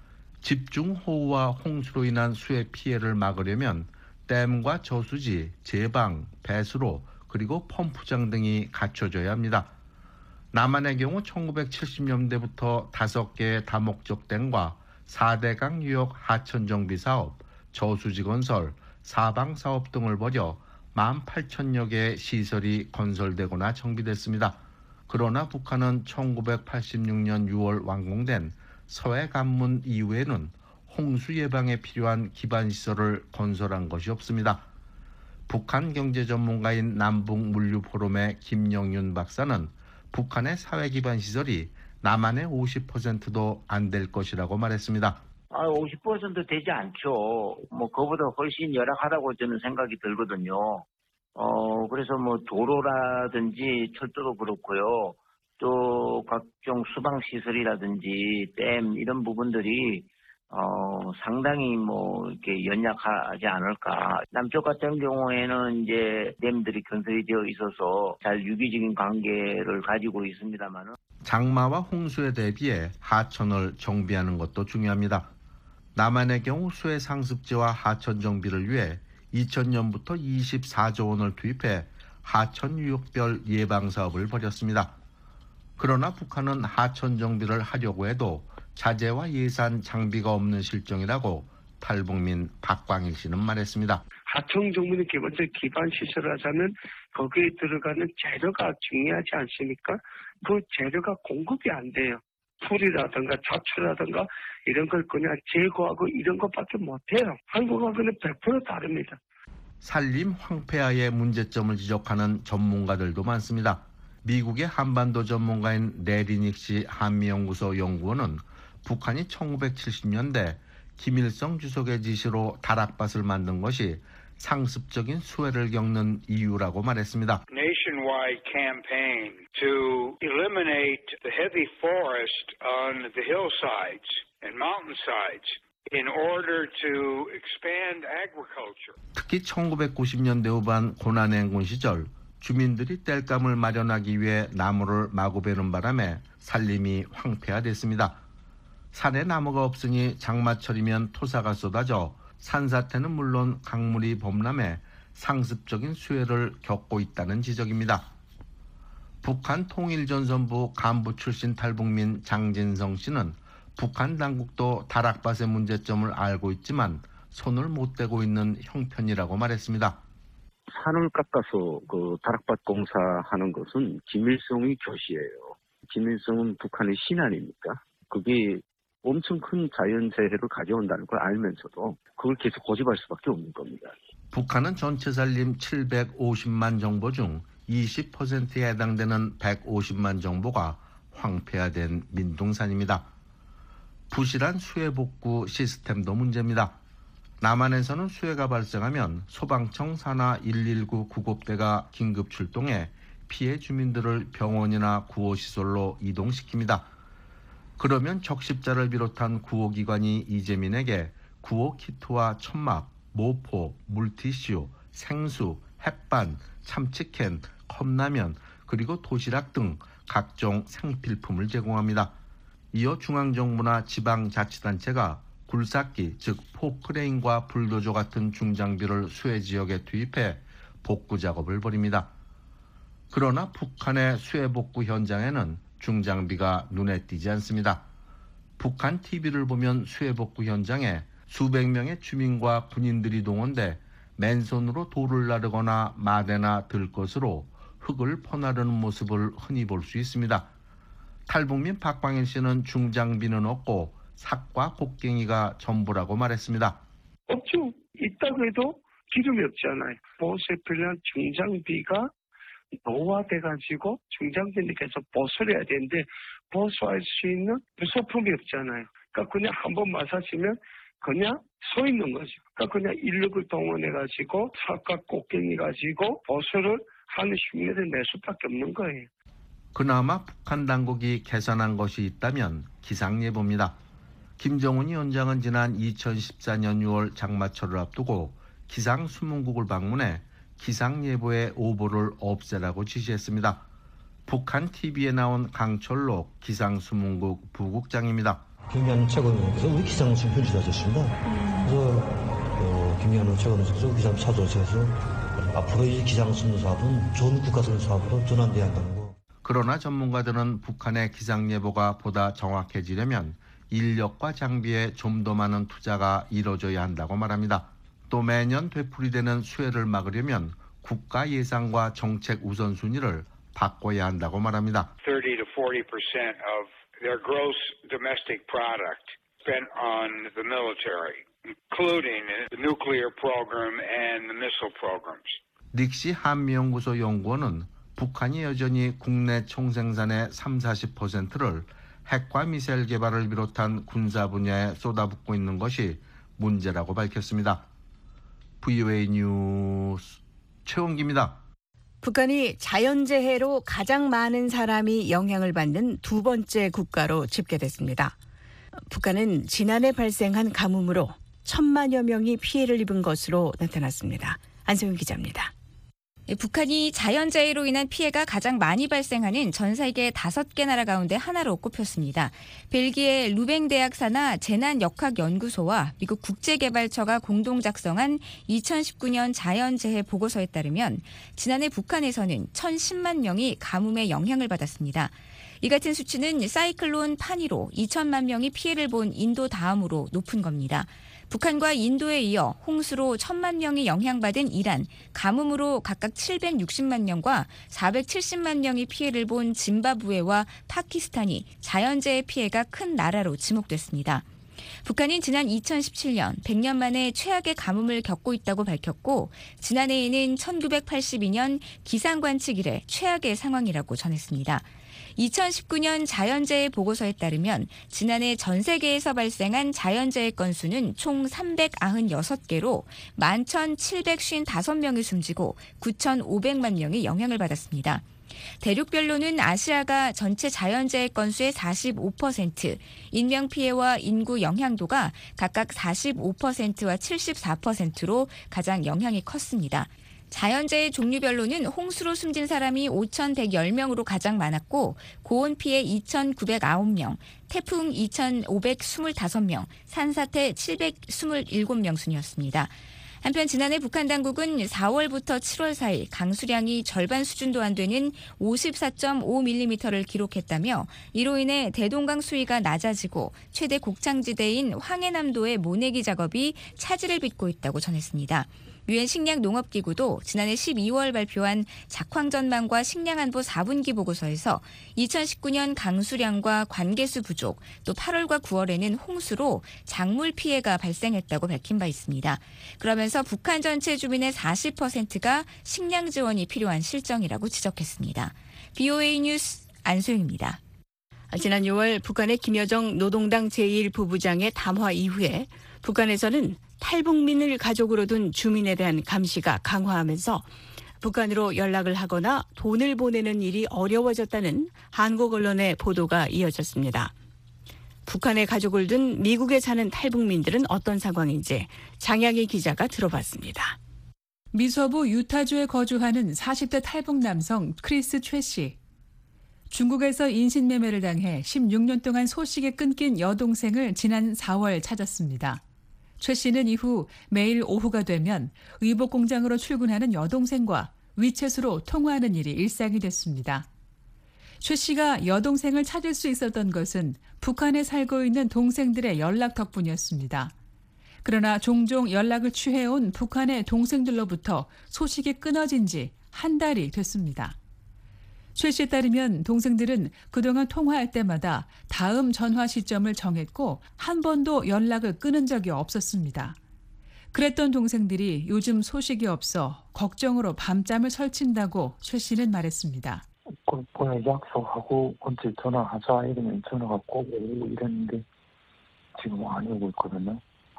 N: 집중호우와 홍수로 인한 수해 피해를 막으려면 댐과 저수지, 제방, 배수로 그리고 펌프장 등이 갖춰져야 합니다. 남한의 경우 1970년대부터 5개의 다목적 댐과 4대강 유역 하천 정비 사업, 저수지 건설, 사방 사업 등을 벌여 18,000여 개의 시설이 건설되거나 정비됐습니다. 그러나 북한은 1986년 6월 완공된 서해 관문 이후에는 홍수 예방에 필요한 기반 시설을 건설한 것이 없습니다. 북한 경제 전문가인 남북물류포럼의 김영윤 박사는 북한의 사회 기반 시설이 남한의 50%도 안 될 것이라고 말했습니다.
Q: 50% 되지 않죠. 그보다 훨씬 열악하다고 저는 생각이 들거든요. 그래서 도로라든지 철도도 그렇고요. 또 각종 수방 시설이라든지 댐 이런 부분들이 상당히 이렇게 연약하지 않을까. 남쪽 같은 경우에는 이제 댐들이 건설이 되어 있어서 잘 유기적인 관계를 가지고 있습니다만은
N: 장마와 홍수에 대비해 하천을 정비하는 것도 중요합니다. 남한의 경우 수해 상습제와 하천 정비를 위해 2000년부터 24조 원을 투입해 하천 유역별 예방 사업을 벌였습니다. 그러나 북한은 하천 정비를 하려고 해도 자재와 예산 장비가 없는 실정이라고 탈북민 박광일 씨는 말했습니다.
P: 하천 정비는 기본적인 기반 시설을 하자면 거기에 들어가는 재료가 중요하지 않습니까? 그 재료가 공급이 안 돼요. 풀이라든가 자초라든가 이런 걸 그냥 제거하고 이런 것밖에 못해요. 한국하고는 100% 다릅니다.
N: 산림 황폐화의 문제점을 지적하는 전문가들도 많습니다. 미국의 한반도 전문가인 레리닉시 한미연구소 연구원은 북한이 1970년대 김일성 주석의 지시로 다락밭을 만든 것이 상습적인 수해를 겪는 이유라고 말했습니다.
R: Nationwide campaign to eliminate the heavy forest on the hillsides and mountainsides in order to expand agriculture.
N: 특히 1990년대 후반 고난의 행군 시절 주민들이 땔감을 마련하기 위해 나무를 마구 베는 바람에 산림이 황폐화됐습니다. 산에 나무가 없으니 장마철이면 토사가 쏟아져 산사태는 물론 강물이 범람해 상습적인 수해를 겪고 있다는 지적입니다. 북한 통일전선부 간부 출신 탈북민 장진성 씨는 북한 당국도 다락밭의 문제점을 알고 있지만 손을 못 대고 있는 형편이라고 말했습니다.
S: 산을 깎아서 다락밭 공사하는 것은 김일성의 교시예요. 김일성은 북한의 신 아닙니까? 그게 엄청 큰 자연재해를 가져온다는 걸 알면서도 그걸 계속 고집할 수밖에 없는 겁니다.
N: 북한은 전체 산림 750만 정보 중 20%에 해당되는 150만 정보가 황폐화된 민둥산입니다. 부실한 수해 복구 시스템도 문제입니다. 남한에서는 수해가 발생하면 소방청 산하 119 구급대가 긴급 출동해 피해 주민들을 병원이나 구호시설로 이동시킵니다. 그러면 적십자를 비롯한 구호기관이 이재민에게 구호키트와 천막, 모포, 물티슈, 생수, 햇반, 참치캔, 컵라면, 그리고 도시락 등 각종 생필품을 제공합니다. 이어 중앙정부나 지방자치단체가 굴삭기, 즉 포크레인과 불도저 같은 중장비를 수해 지역에 투입해 복구 작업을 벌입니다. 그러나 북한의 수해 복구 현장에는 중장비가 눈에 띄지 않습니다. 북한 TV를 보면 수해 복구 현장에 수백 명의 주민과 군인들이 동원돼 맨손으로 돌을 나르거나 마대나 들것으로 흙을 퍼나르는 모습을 흔히 볼 수 있습니다. 탈북민 박광일 씨는 중장비는 없고 삭과 곡괭이가 전부라고 말했습니다.
P: 없죠. 있다고 해도 기름이 없잖아요. 보수에 필요한 중장비가 노화돼가지고 중장비는 계속 보수를 해야 되는데 보수할 수 있는 부속품이 없잖아요. 그러니까 그냥 한번 마사지면 그냥 서 있는 거죠. 그러니까 그냥 인력을 동원해가지고 삭과 곡괭이 가지고 보수를 하는 흉내를 낼 수밖에 없는 거예요.
N: 그나마 북한 당국이 개선한 것이 있다면 기상예보입니다. 김정은 위원장은 지난 2014년 6월 장마철을 앞두고 기상수문국을 방문해 기상예보의 오보를 없애라고 지시했습니다. 북한 TV에 나온 강철록 기상수문국 부국장입니다.
T: 김미아는 최고위원께서 우리 기상청 현지자셨습니다. 그래서 김미아는 최고위원께서 기상 차도에서 앞으로 이 기상수문 사업은 좋은 국가적인 사업으로 전환돼야 한다는 거.
N: 그러나 전문가들은 북한의 기상예보가 보다 정확해지려면 인력과 장비에 좀 더 많은 투자가 이뤄져야 한다고 말합니다. 또 매년 되풀이되는 수해를 막으려면 국가 예산과 정책 우선순위를 바꿔야 한다고 말합니다.
R: 30 to 40% of their gross domestic product spent on the military, including the nuclear program and the missile programs.
N: 닉시 한미연구소 연구원은 북한이 여전히 국내 총생산의 30-40%를 핵과 미사일 개발을 비롯한 군사 분야에 쏟아붓고 있는 것이 문제라고 밝혔습니다. VOA 뉴스 최원기입니다.
C: 북한이 자연재해로 가장 많은 사람이 영향을 받는 두 번째 국가로 집계됐습니다. 북한은 지난해 발생한 가뭄으로 1,000만여 명이 피해를 입은 것으로 나타났습니다. 안소영 기자입니다.
U: 북한이 자연재해로 인한 피해가 가장 많이 발생하는 전 세계 5개 나라 가운데 하나로 꼽혔습니다. 벨기에 루뱅 대학사나 재난역학연구소와 미국 국제개발처가 공동 작성한 2019년 자연재해 보고서에 따르면 지난해 북한에서는 1,010만 명이 가뭄의 영향을 받았습니다. 이 같은 수치는 사이클론 파니로 2천만 명이 피해를 본 인도 다음으로 높은 겁니다. 북한과 인도에 이어 홍수로 1,000만 명이 영향받은 이란, 가뭄으로 각각 760만 명과 470만 명이 피해를 본 짐바브웨와 파키스탄이 자연재해 피해가 큰 나라로 지목됐습니다. 북한은 지난 2017년 100년 만에 최악의 가뭄을 겪고 있다고 밝혔고 지난해에는 1982년 기상관측 이래 최악의 상황이라고 전했습니다. 2019년 자연재해 보고서에 따르면 지난해 전 세계에서 발생한 자연재해 건수는 총 396개로 11,755명이 숨지고 9,500만 명이 영향을 받았습니다. 대륙별로는 아시아가 전체 자연재해 건수의 45%, 인명피해와 인구 영향도가 각각 45%와 74%로 가장 영향이 컸습니다. 자연재해 종류별로는 홍수로 숨진 사람이 5,110명으로 가장 많았고 고온 피해 2,909명, 태풍 2,525명, 산사태 727명 순이었습니다. 한편 지난해 북한 당국은 4월부터 7월 사이 강수량이 절반 수준도 안 되는 54.5mm를 기록했다며 이로 인해 대동강 수위가 낮아지고 최대 곡창지대인 황해남도의 모내기 작업이 차질을 빚고 있다고 전했습니다. 유엔 식량농업기구도 지난해 12월 발표한 작황전망과 식량안보 4분기 보고서에서 2019년 강수량과 관계수 부족, 또 8월과 9월에는 홍수로 작물 피해가 발생했다고 밝힌 바 있습니다. 그러면서 북한 전체 주민의 40%가 식량 지원이 필요한 실정이라고 지적했습니다. BOA 뉴스 안소영입니다.
C: 지난 6월 북한의 김여정 노동당 제1부부장의 담화 이후에 북한에서는 탈북민을 가족으로 둔 주민에 대한 감시가 강화하면서 북한으로 연락을 하거나 돈을 보내는 일이 어려워졌다는 한국 언론의 보도가 이어졌습니다. 북한의 가족을 둔 미국에 사는 탈북민들은 어떤 상황인지 장양희 기자가 들어봤습니다.
A: 미서부 유타주에 거주하는 40대 탈북 남성 크리스 최 씨. 중국에서 인신매매를 당해 16년 동안 소식이 끊긴 여동생을 지난 4월 찾았습니다. 최 씨는 이후 매일 오후가 되면 의복 공장으로 출근하는 여동생과 위챗으로 통화하는 일이 일상이 됐습니다. 최 씨가 여동생을 찾을 수 있었던 것은 북한에 살고 있는 동생들의 연락 덕분이었습니다. 그러나 종종 연락을 취해온 북한의 동생들로부터 소식이 끊어진 지 한 달이 됐습니다. 최 씨에 따르면 동생들은 그동안 통화할 때마다 다음 전화 시점을 정했고 한 번도 연락을 끊은 적이 없었습니다. 그랬던 동생들이 요즘 소식이 없어 걱정으로 밤잠을 설친다고 최 씨는 말했습니다.
V: 그냥 약속하고 언제 전화하자 이러면 전화가 꼭 오고 이랬는데 지금 안 오고 있거든요.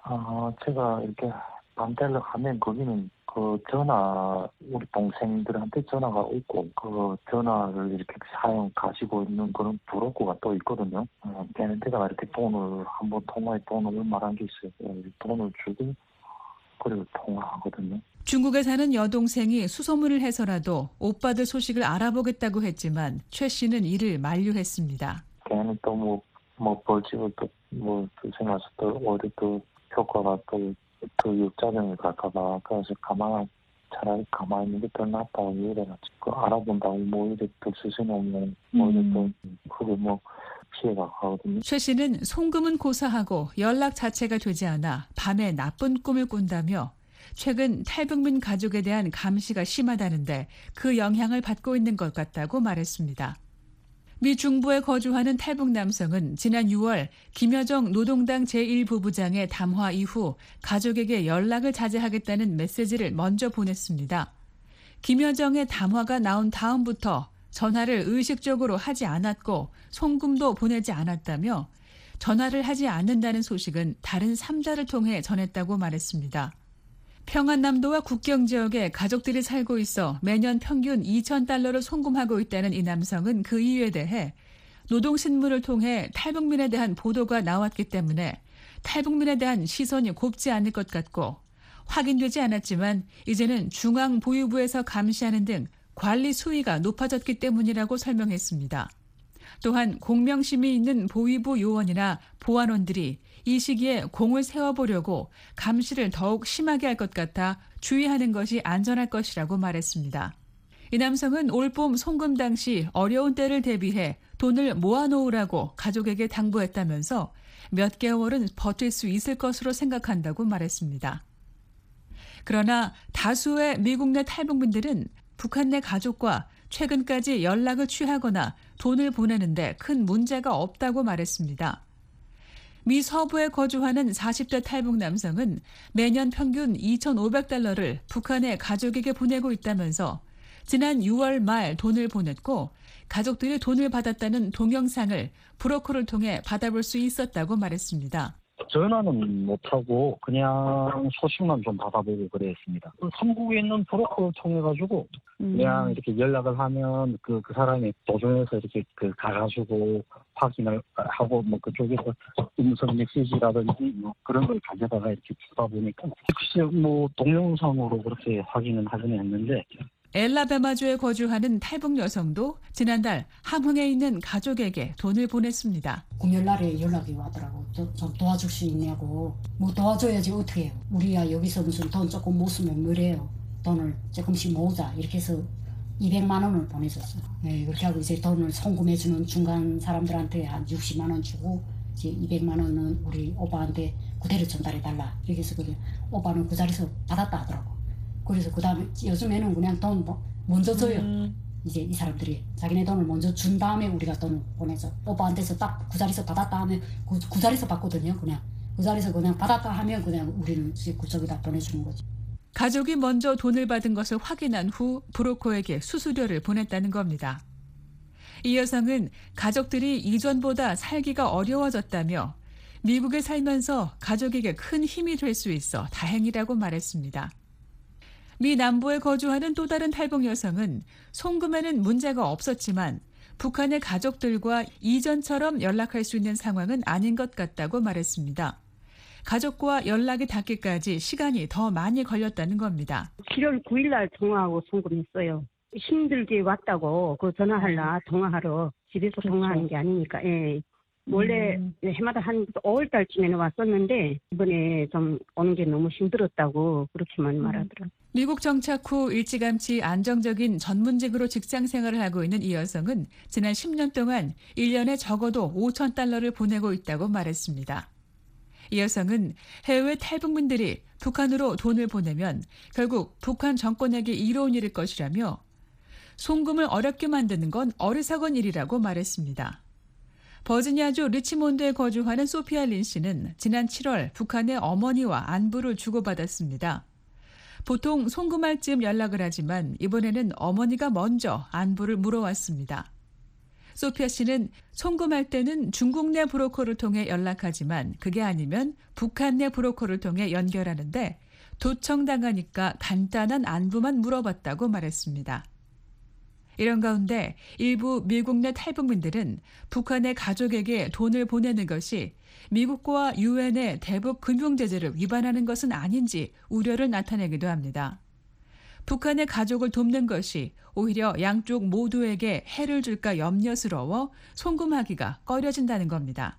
V: 제가 이렇게 밤달러 가면 거기는 그 전화 우리 동생들한테 전화가 오고 그 전화를 이렇게 가지고 있는 그런 브로커가 또 있거든요. 걔네들가 이렇게 돈을 한번 통화에 돈을 얼마란 게 있어요. 돈을 주고 그리고 통화하거든요.
A: 중국에 사는 여동생이 수소문을 해서라도 오빠들 소식을 알아보겠다고 했지만 최 씨는 이를 만류했습니다.
V: 걔는 또 뭐 벌집을 또 생각해서 또 어디 또 효과가 또 역작용이 갈까봐 그래서 차라리 가만히 있는 게 더 낫다고 이래가지고 알아본다고 뭐 이래 또 수신하면 뭐 이래 또 그게 뭐 피해가 가거든요.
A: 최 씨는 송금은 고사하고 연락 자체가 되지 않아 밤에 나쁜 꿈을 꾼다며 최근 탈북민 가족에 대한 감시가 심하다는데 그 영향을 받고 있는 것 같다고 말했습니다. 미 중부에 거주하는 탈북 남성은 지난 6월 김여정 노동당 제1부부장의 담화 이후 가족에게 연락을 자제하겠다는 메시지를 먼저 보냈습니다. 김여정의 담화가 나온 다음부터 전화를 의식적으로 하지 않았고 송금도 보내지 않았다며 전화를 하지 않는다는 소식은 다른 3자를 통해 전했다고 말했습니다. 평안남도와 국경 지역에 가족들이 살고 있어 매년 평균 2,000달러를 송금하고 있다는 이 남성은 그 이유에 대해 노동신문을 통해 탈북민에 대한 보도가 나왔기 때문에 탈북민에 대한 시선이 곱지 않을 것 같고 확인되지 않았지만 이제는 중앙보유부에서 감시하는 등 관리 수위가 높아졌기 때문이라고 설명했습니다. 또한 공명심이 있는 보위부 요원이나 보안원들이 이 시기에 공을 세워보려고 감시를 더욱 심하게 할 것 같아 주의하는 것이 안전할 것이라고 말했습니다. 이 남성은 올봄 송금 당시 어려운 때를 대비해 돈을 모아놓으라고 가족에게 당부했다면서 몇 개월은 버틸 수 있을 것으로 생각한다고 말했습니다. 그러나 다수의 미국 내 탈북민들은 북한 내 가족과 최근까지 연락을 취하거나 돈을 보내는데 큰 문제가 없다고 말했습니다. 미 서부에 거주하는 40대 탈북 남성은 매년 평균 2,500달러를 북한의 가족에게 보내고 있다면서 지난 6월 말 돈을 보냈고 가족들이 돈을 받았다는 동영상을 브로커를 통해 받아볼 수 있었다고 말했습니다.
V: 전화는 못하고 그냥 소식만 좀 받아보고 그랬습니다. 한국에 있는 브로커를 통해가지고 그냥 이렇게 연락을 하면 그 사람이 도중에서 이렇게 가가지고 확인을 하고 뭐 그쪽에서 음성 메시지라든지 뭐 그런 걸 가져다가 이렇게 주다 보니까 글쎄 뭐 동영상으로 그렇게 확인은 하긴 했는데.
A: 엘라베마주에 거주하는 탈북 여성도 지난달 함흥에 있는 가족에게 돈을 보냈습니다.
W: 금요일날에 연락이 왔더라고. 좀 도와줄 수 있냐고. 뭐 도와줘야지 어떻게 해요. 우리야 여기서 무슨 돈 조금 못 쓰면 뭐래요. 돈을 조금씩 모으자. 이렇게 해서 200만 원을 보내줬어요. 네, 그렇게 하고 이제 돈을 송금해주는 중간 사람들한테 한 60만 원 주고 이제 200만 원은 우리 오빠한테 그대로 전달해달라. 이렇게 해서 그래. 오빠는 그 자리에서 받았다 하더라고. 그래서 그 다음에 요즘에는 그냥 돈 먼저 줘요. 이제 이 사람들이 자기네 돈을 먼저 준 다음에 우리가 돈을 보내죠. 오빠한테서 딱 그 자리에서 받았다 하면 그 자리에서 받거든요. 그냥 그 자리에서 그냥 받았다 하면 그냥 우리는 그쪽에다 보내주는 거죠.
A: 가족이 먼저 돈을 받은 것을 확인한 후 브로커에게 수수료를 보냈다는 겁니다. 이 여성은 가족들이 이전보다 살기가 어려워졌다며 미국에 살면서 가족에게 큰 힘이 될 수 있어 다행이라고 말했습니다. 미 남부에 거주하는 또 다른 탈북 여성은 송금에는 문제가 없었지만 북한의 가족들과 이전처럼 연락할 수 있는 상황은 아닌 것 같다고 말했습니다. 가족과 연락이 닿기까지 시간이 더 많이 걸렸다는 겁니다.
B: 7월 9일 날 통화하고 송금했어요. 힘들게 왔다고 그 통화하러 집에서 그렇죠. 통화하는 게 아니니까. 예. 원래 해마다 한 5월 달쯤에는 왔었는데 이번에 좀 오는 게 너무 힘들었다고 그렇게만 말하더라고요.
A: 미국 정착 후 일찌감치 안정적인 전문직으로 직장 생활을 하고 있는 이 여성은 지난 10년 동안 1년에 적어도 $5,000를 보내고 있다고 말했습니다. 이 여성은 해외 탈북민들이 북한으로 돈을 보내면 결국 북한 정권에게 이로운 일일 것이라며 송금을 어렵게 만드는 건 어리석은 일이라고 말했습니다. 버지니아주 리치몬드에 거주하는 소피아 린 씨는 지난 7월 북한의 어머니와 안부를 주고받았습니다. 보통 송금할 즈음 연락을 하지만 이번에는 어머니가 먼저 안부를 물어왔습니다. 소피아 씨는 송금할 때는 중국 내 브로커를 통해 연락하지만 그게 아니면 북한 내 브로커를 통해 연결하는데 도청당하니까 간단한 안부만 물어봤다고 말했습니다. 이런 가운데 일부 미국 내 탈북민들은 북한의 가족에게 돈을 보내는 것이 미국과 유엔의 대북 금융 제재를 위반하는 것은 아닌지 우려를 나타내기도 합니다. 북한의 가족을 돕는 것이 오히려 양쪽 모두에게 해를 줄까 염려스러워 송금하기가 꺼려진다는 겁니다.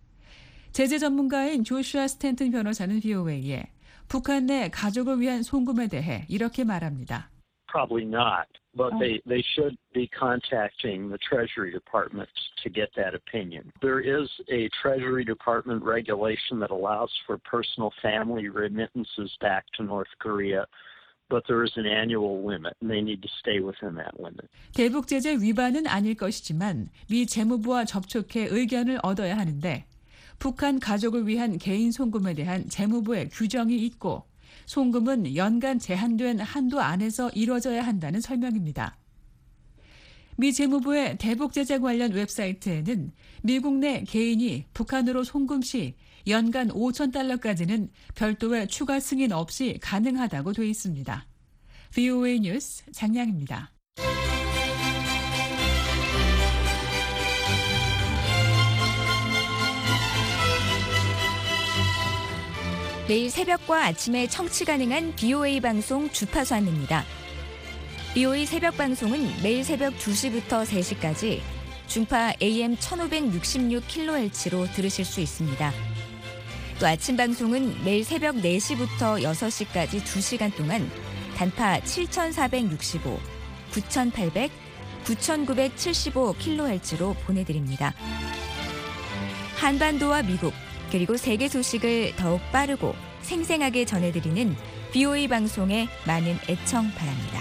A: 제재 전문가인 조슈아 스탠튼 변호사는 VOA에 북한 내 가족을 위한 송금에 대해 이렇게 말합니다.
D: Probably not, but they should be contacting the Treasury Department to get that opinion. There is a Treasury Department regulation that allows for personal family remittances back to North Korea, but there is an annual limit, and they need to stay within that limit.
A: 대북 제재 위반은 아닐 것이지만 미 재무부와 접촉해 의견을 얻어야 하는데 북한 가족을 위한 개인 송금에 대한 재무부의 규정이 있고 송금은 연간 제한된 한도 안에서 이루어져야 한다는 설명입니다. 미 재무부의 대북 제재 관련 웹사이트에는 미국 내 개인이 북한으로 송금 시 연간 $5,000까지는 별도의 추가 승인 없이 가능하다고 돼 있습니다. VOA 뉴스 장량입니다.
U: 매일 새벽과 아침에 청취 가능한 BOA 방송 주파수 안내입니다. BOA 새벽 방송은 매일 새벽 2시부터 3시까지 중파 AM 1566kHz로 들으실 수 있습니다. 또 아침 방송은 매일 새벽 4시부터 6시까지 2시간 동안 단파 7465, 9800, 9975kHz로 보내드립니다. 한반도와 미국, 그리고 세계 소식을 더욱 빠르고 생생하게 전해드리는 BOA 방송에 많은 애청 바랍니다.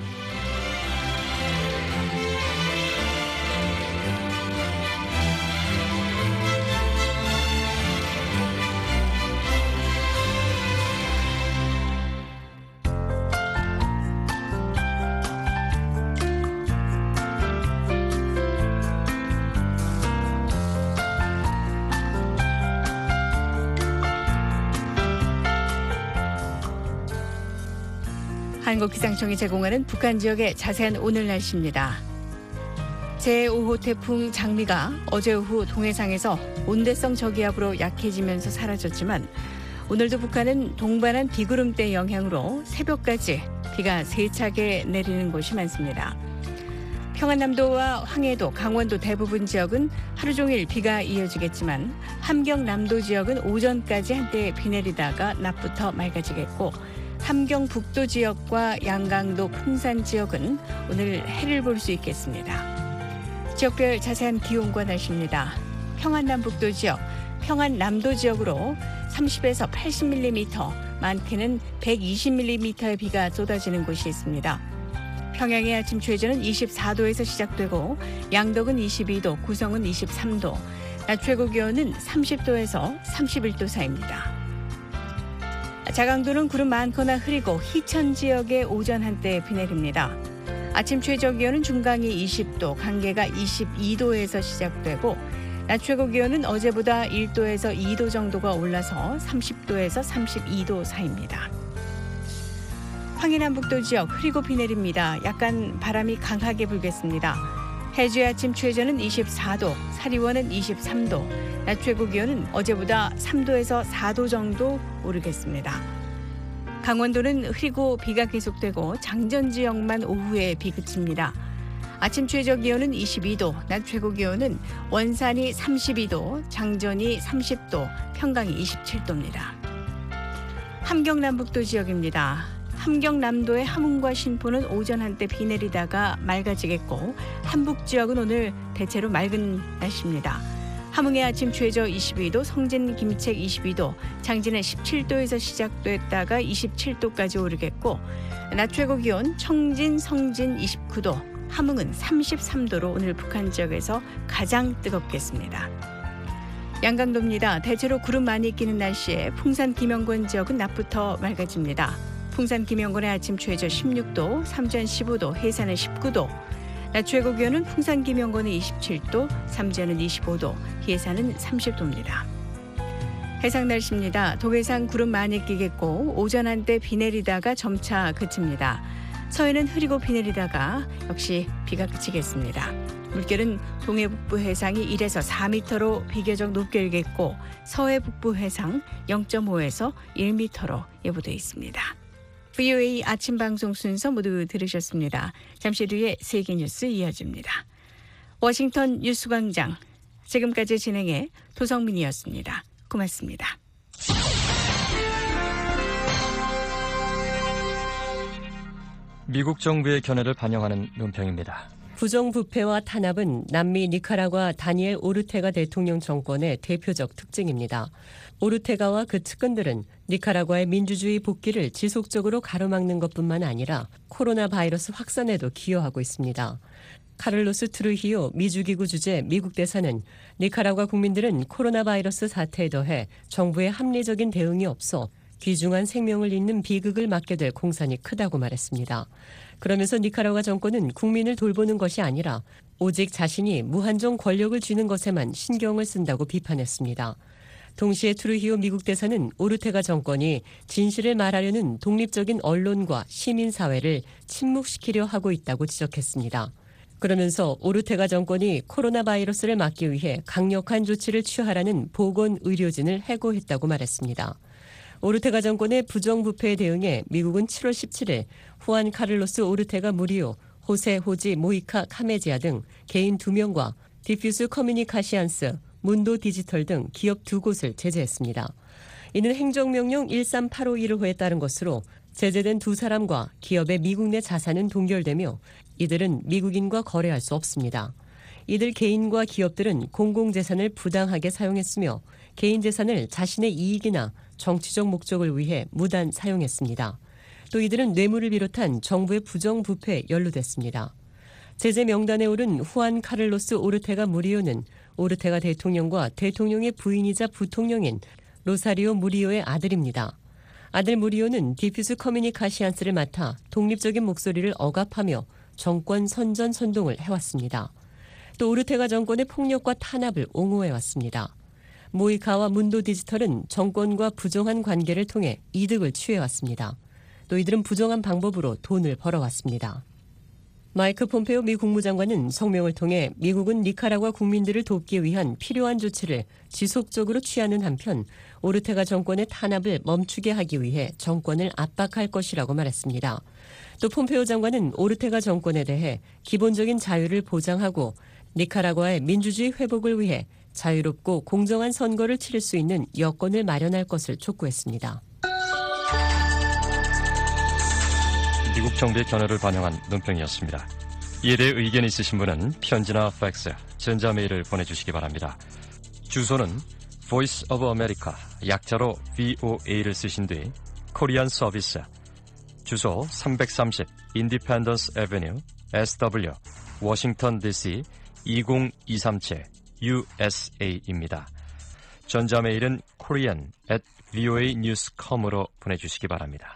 C: 한국기상청이 제공하는 북한 지역의 자세한 오늘 날씨입니다. 제5호 태풍 장미가 어제 오후 동해상에서 온대성 저기압으로 약해지면서 사라졌지만 오늘도 북한은 동반한 비구름대 영향으로 새벽까지 비가 세차게 내리는 곳이 많습니다. 평안남도와 황해도, 강원도 대부분 지역은 하루 종일 비가 이어지겠지만 함경남도 지역은 오전까지 한때 비 내리다가 낮부터 맑아지겠고 함경 북도 지역과 양강도 풍산 지역은 오늘 해를 볼 수 있겠습니다. 지역별 자세한 기온과 날씨입니다. 평안남북도 지역, 평안남도 지역으로 30에서 80mm, 많게는 120mm의 비가 쏟아지는 곳이 있습니다. 평양의 아침 최저는 24도에서 시작되고 양덕은 22도, 구성은 23도, 낮 최고 기온은 30도에서 31도 사이입니다. 자강도는 구름 많거나 흐리고 희천 지역에 오전 한때 비 내립니다. 아침 최저 기온은 중강이 20도, 강계가 22도에서 시작되고 낮 최고 기온은 어제보다 1도에서 2도 정도가 올라서 30도에서 32도 사이입니다. 황해남북도 지역 흐리고 비 내립니다. 약간 바람이 강하게 불겠습니다. 해주의 아침 최저는 24도, 사리원은 23도, 낮 최고 기온은 어제보다 3도에서 4도 정도 오르겠습니다. 강원도는 흐리고 비가 계속되고 장전 지역만 오후에 비 그칩니다. 아침 최저 기온은 22도, 낮 최고 기온은 원산이 32도, 장전이 30도, 평강이 27도입니다. 함경남북도 지역입니다. 함경남도의 함흥과 신포는 오전 한때 비 내리다가 맑아지겠고 함북 지역은 오늘 대체로 맑은 날씨입니다. 함흥의 아침 최저 22도, 성진, 김책 22도, 장진은 17도에서 시작됐다가 27도까지 오르겠고 낮 최고 기온 청진, 성진 29도, 함흥은 33도로 오늘 북한 지역에서 가장 뜨겁겠습니다. 양강도입니다. 대체로 구름 많이 끼는 날씨에 풍산 김영권 지역은 낮부터 맑아집니다. 풍산 김영권의 아침 최저 16도, 삼전 15도, 해산은 19도, 낮 최고 기온은 풍산 김영권은 27도, 삼전은 25도, 해산은 30도입니다. 해상 날씨입니다. 동해상 구름 많이 끼겠고 오전 한때 비 내리다가 점차 그칩니다. 서해는 흐리고 비 내리다가 역시 비가 그치겠습니다. 물결은 동해 북부 해상이 1에서 4m로 비교적 높게 일겠고 서해 북부 해상 0.5에서 1m로 예보돼 있습니다. VOA 아침 방송 순서 모두 들으셨습니다. 잠시 뒤에 세계 뉴스 이어집니다. 워싱턴 뉴스광장 지금까지 진행해 도성민이었습니다. 고맙습니다.
F: 미국 정부의 견해를 반영하는 논평입니다.
G: 부정부패와 탄압은 남미 니카라과 다니엘 오르테가 대통령 정권의 대표적 특징입니다. 오르테가와 그 측근들은 니카라과의 민주주의 복귀를 지속적으로 가로막는 것뿐만 아니라 코로나 바이러스 확산에도 기여하고 있습니다. 카를로스 트루히오 미주기구 주재 미국 대사는 니카라과 국민들은 코로나 바이러스 사태에 더해 정부의 합리적인 대응이 없어 귀중한 생명을 잇는 비극을 맞게 될 공산이 크다고 말했습니다. 그러면서 니카라과 정권은 국민을 돌보는 것이 아니라 오직 자신이 무한정 권력을 쥐는 것에만 신경을 쓴다고 비판했습니다. 동시에 트루히오 미국 대사는 오르테가 정권이 진실을 말하려는 독립적인 언론과 시민사회를 침묵시키려 하고 있다고 지적했습니다. 그러면서 오르테가 정권이 코로나 바이러스를 막기 위해 강력한 조치를 취하라는 보건의료진을 해고했다고 말했습니다. 오르테가 정권의 부정부패에 대응해 미국은 7월 17일 후안 카를로스 오르테가 무리오, 호세 호지 모이카 카메지아 등 개인 2명과 디퓨스 커뮤니카시안스, 문도 디지털 등 기업 2곳을 제재했습니다. 이는 행정명령 13851호에 따른 것으로 제재된 2사람과 기업의 미국 내 자산은 동결되며 이들은 미국인과 거래할 수 없습니다. 이들 개인과 기업들은 공공재산을 부당하게 사용했으며 개인 재산을 자신의 이익이나 정치적 목적을 위해 무단 사용했습니다. 또 이들은 뇌물을 비롯한 정부의 부정부패에 연루됐습니다. 제재 명단에 오른 후안 카를로스 오르테가 무리오는 오르테가 대통령과 대통령의 부인이자 부통령인 로사리오 무리오의 아들입니다. 아들 무리오는 디퓨스 커뮤니카시안스를 맡아 독립적인 목소리를 억압하며 정권 선전 선동을 해왔습니다. 또 오르테가 정권의 폭력과 탄압을 옹호해왔습니다. 모이카와 문도 디지털은 정권과 부정한 관계를 통해 이득을 취해왔습니다. 또 이들은 부정한 방법으로 돈을 벌어왔습니다. 마이크 폼페오 미 국무장관은 성명을 통해 미국은 니카라과 국민들을 돕기 위한 필요한 조치를 지속적으로 취하는 한편 오르테가 정권의 탄압을 멈추게 하기 위해 정권을 압박할 것이라고 말했습니다. 또 폼페오 장관은 오르테가 정권에 대해 기본적인 자유를 보장하고 니카라과의 민주주의 회복을 위해 자유롭고 공정한 선거를 치를 수 있는 여건을 마련할 것을 촉구했습니다.
F: 미국 정부의 견해를 반영한 논평이었습니다. 이에 대해 의견이 있으신 분은 편지나 팩스, 전자메일을 보내주시기 바랍니다. 주소는 Voice of America, 약자로 VOA를 쓰신 뒤 코리안 서비스, 주소 330 Independence Avenue, SW, 워싱턴 DC 20237 USA입니다. 전자메일은 korean@voanews.com으로 보내주시기 바랍니다.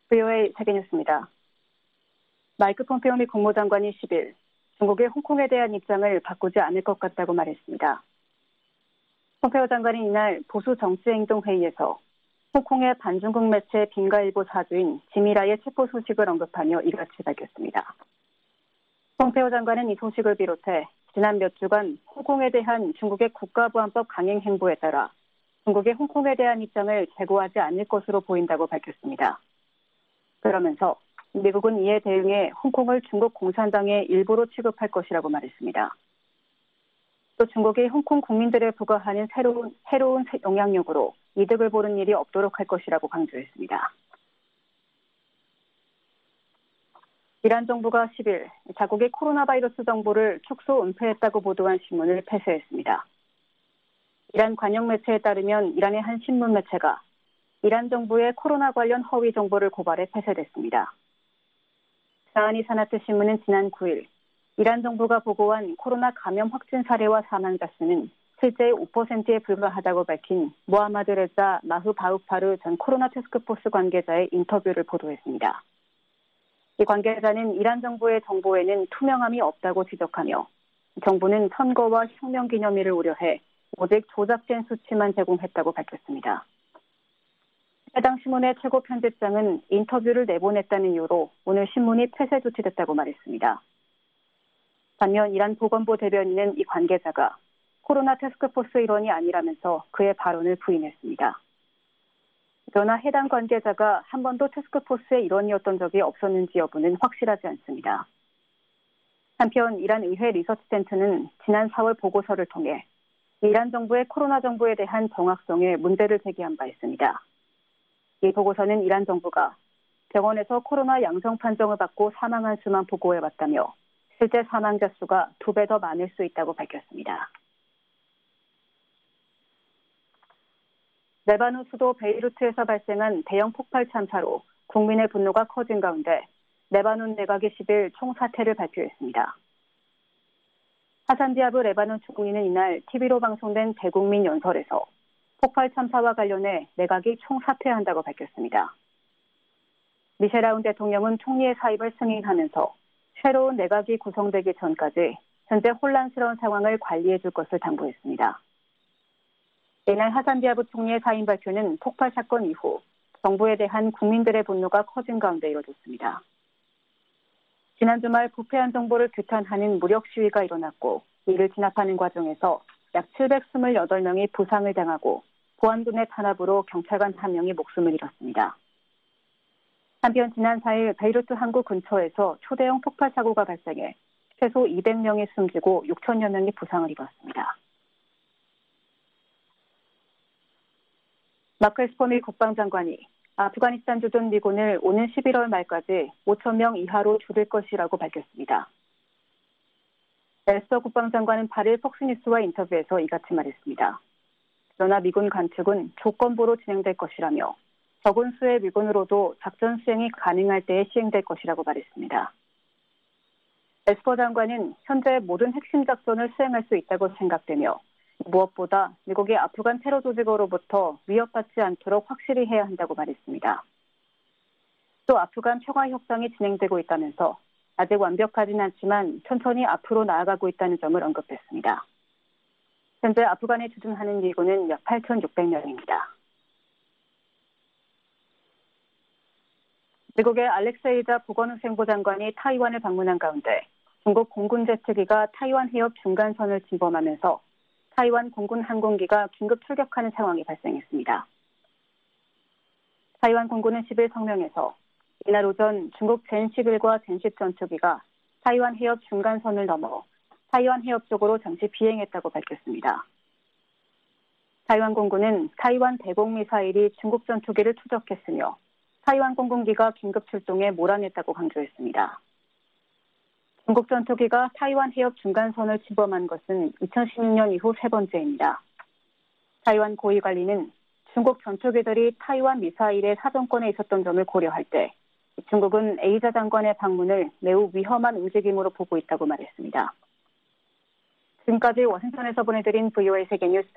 E: VOA 세계뉴스입니다. 마이크 폼페오 미 국무장관이 10일 중국의 홍콩에 대한 입장을 바꾸지 않을 것 같다고 말했습니다. 폼페오 장관은 이날 보수 정치행동회의에서 홍콩의 반중국 매체 빙가일보 사주인 지미라의 체포 소식을 언급하며 이같이 밝혔습니다. 폼페오 장관은 이 소식을 비롯해 지난 몇 주간 홍콩에 대한 중국의 국가보안법 강행 행보에 따라 중국의 홍콩에 대한 입장을 재고하지 않을 것으로 보인다고 밝혔습니다. 그러면서 미국은 이에 대응해 홍콩을 중국 공산당의 일부로 취급할 것이라고 말했습니다. 또 중국이 홍콩 국민들에 부과하는 새로운 영향력으로 이득을 보는 일이 없도록 할 것이라고 강조했습니다. 이란 정부가 10일 자국의 코로나 바이러스 정보를 축소 은폐했다고 보도한 신문을 폐쇄했습니다. 이란 관영 매체에 따르면 이란의 한 신문 매체가 이란 정부의 코로나 관련 허위 정보를 고발해 폐쇄됐습니다. 자하니 사나트 신문은 지난 9일 이란 정부가 보고한 코로나 감염 확진 사례와 사망자 수는 실제의 5%에 불과하다고 밝힌 모하마드 레자 마흐 바우파르 전 코로나 태스크포스 관계자의 인터뷰를 보도했습니다. 이 관계자는 이란 정부의 정보에는 투명함이 없다고 지적하며 정부는 선거와 혁명기념일을 우려해 오직 조작된 수치만 제공했다고 밝혔습니다. 해당 신문의 최고 편집장은 인터뷰를 내보냈다는 이유로 오늘 신문이 폐쇄 조치됐다고 말했습니다. 반면 이란 보건부 대변인은 이 관계자가 코로나 태스크포스 일원이 아니라면서 그의 발언을 부인했습니다. 그러나 해당 관계자가 한 번도 태스크포스의 일원이었던 적이 없었는지 여부는 확실하지 않습니다. 한편 이란 의회 리서치센터는 지난 4월 보고서를 통해 이란 정부의 코로나 정보에 대한 정확성에 문제를 제기한 바 있습니다. 이 보고서는 이란 정부가 병원에서 코로나 양성 판정을 받고 사망한 수만 보고해왔다며 실제 사망자 수가 2배 더 많을 수 있다고 밝혔습니다. 레바논 수도 베이루트에서 발생한 대형 폭발 참사로 국민의 분노가 커진 가운데 레바논 내각이 10일 총사퇴를 발표했습니다. 하산 디아브 레바논 총리는 이날 TV로 방송된 대국민 연설에서 폭발 참사와 관련해 내각이 총사퇴한다고 밝혔습니다. 미셸 아운 대통령은 총리의 사임을 승인하면서 새로운 내각이 구성되기 전까지 현재 혼란스러운 상황을 관리해 줄 것을 당부했습니다. 이날 하산 디아브 총리의 사임 발표는 폭발 사건 이후 정부에 대한 국민들의 분노가 커진 가운데 이뤄졌습니다. 지난 주말 부패한 정보를 규탄하는 무력 시위가 일어났고 이를 진압하는 과정에서 약 728명이 부상을 당하고 보안군의 탄압으로 경찰관 1명이 목숨을 잃었습니다. 한편 지난 4일 베이루트 항구 근처에서 초대형 폭발 사고가 발생해 최소 200명이 숨지고 6천여 명이 부상을 입었습니다. 마크 에스퍼 미 국방장관이 아프가니스탄 주둔 미군을 오는 11월 말까지 5천 명 이하로 줄일 것이라고 밝혔습니다. 에스퍼 국방장관은 8일 폭스뉴스와 인터뷰에서 이같이 말했습니다. 그러나 미군 관측은 조건부로 진행될 것이라며 적은 수의 미군으로도 작전 수행이 가능할 때에 시행될 것이라고 말했습니다. 에스퍼 장관은 현재 모든 핵심 작전을 수행할 수 있다고 생각되며 무엇보다 미국이 아프간 테러 조직으로부터 위협받지 않도록 확실히 해야 한다고 말했습니다. 또 아프간 평화 협상이 진행되고 있다면서 아직 완벽하진 않지만 천천히 앞으로 나아가고 있다는 점을 언급했습니다. 현재 아프간에 주둔하는 미군은 약 8,600명입니다. 미국의 알렉세이자 보건후생부 장관이 타이완을 방문한 가운데 중국 공군 제트기가 타이완 해협 중간선을 침범하면서 타이완 공군 항공기가 긴급 출격하는 상황이 발생했습니다. 타이완 공군은 10일 성명에서 이날 오전 중국 젠11과 젠10 전투기가 타이완 해협 중간선을 넘어 타이완 해협 쪽으로 잠시 비행했다고 밝혔습니다. 타이완 공군은 타이완 대공 미사일이 중국 전투기를 추적했으며 타이완 공군기가 긴급 출동해 몰아냈다고 강조했습니다. 중국 전투기가 타이완 해협 중간선을 침범한 것은 2016년 이후 세 번째입니다. 타이완 고위관리는 중국 전투기들이 타이완 미사일의 사정권에 있었던 점을 고려할 때 중국은 에이자 장관의 방문을 매우 위험한 움직임으로 보고 있다고 말했습니다. 지금까지 워싱턴에서 보내드린 VOA 세계뉴스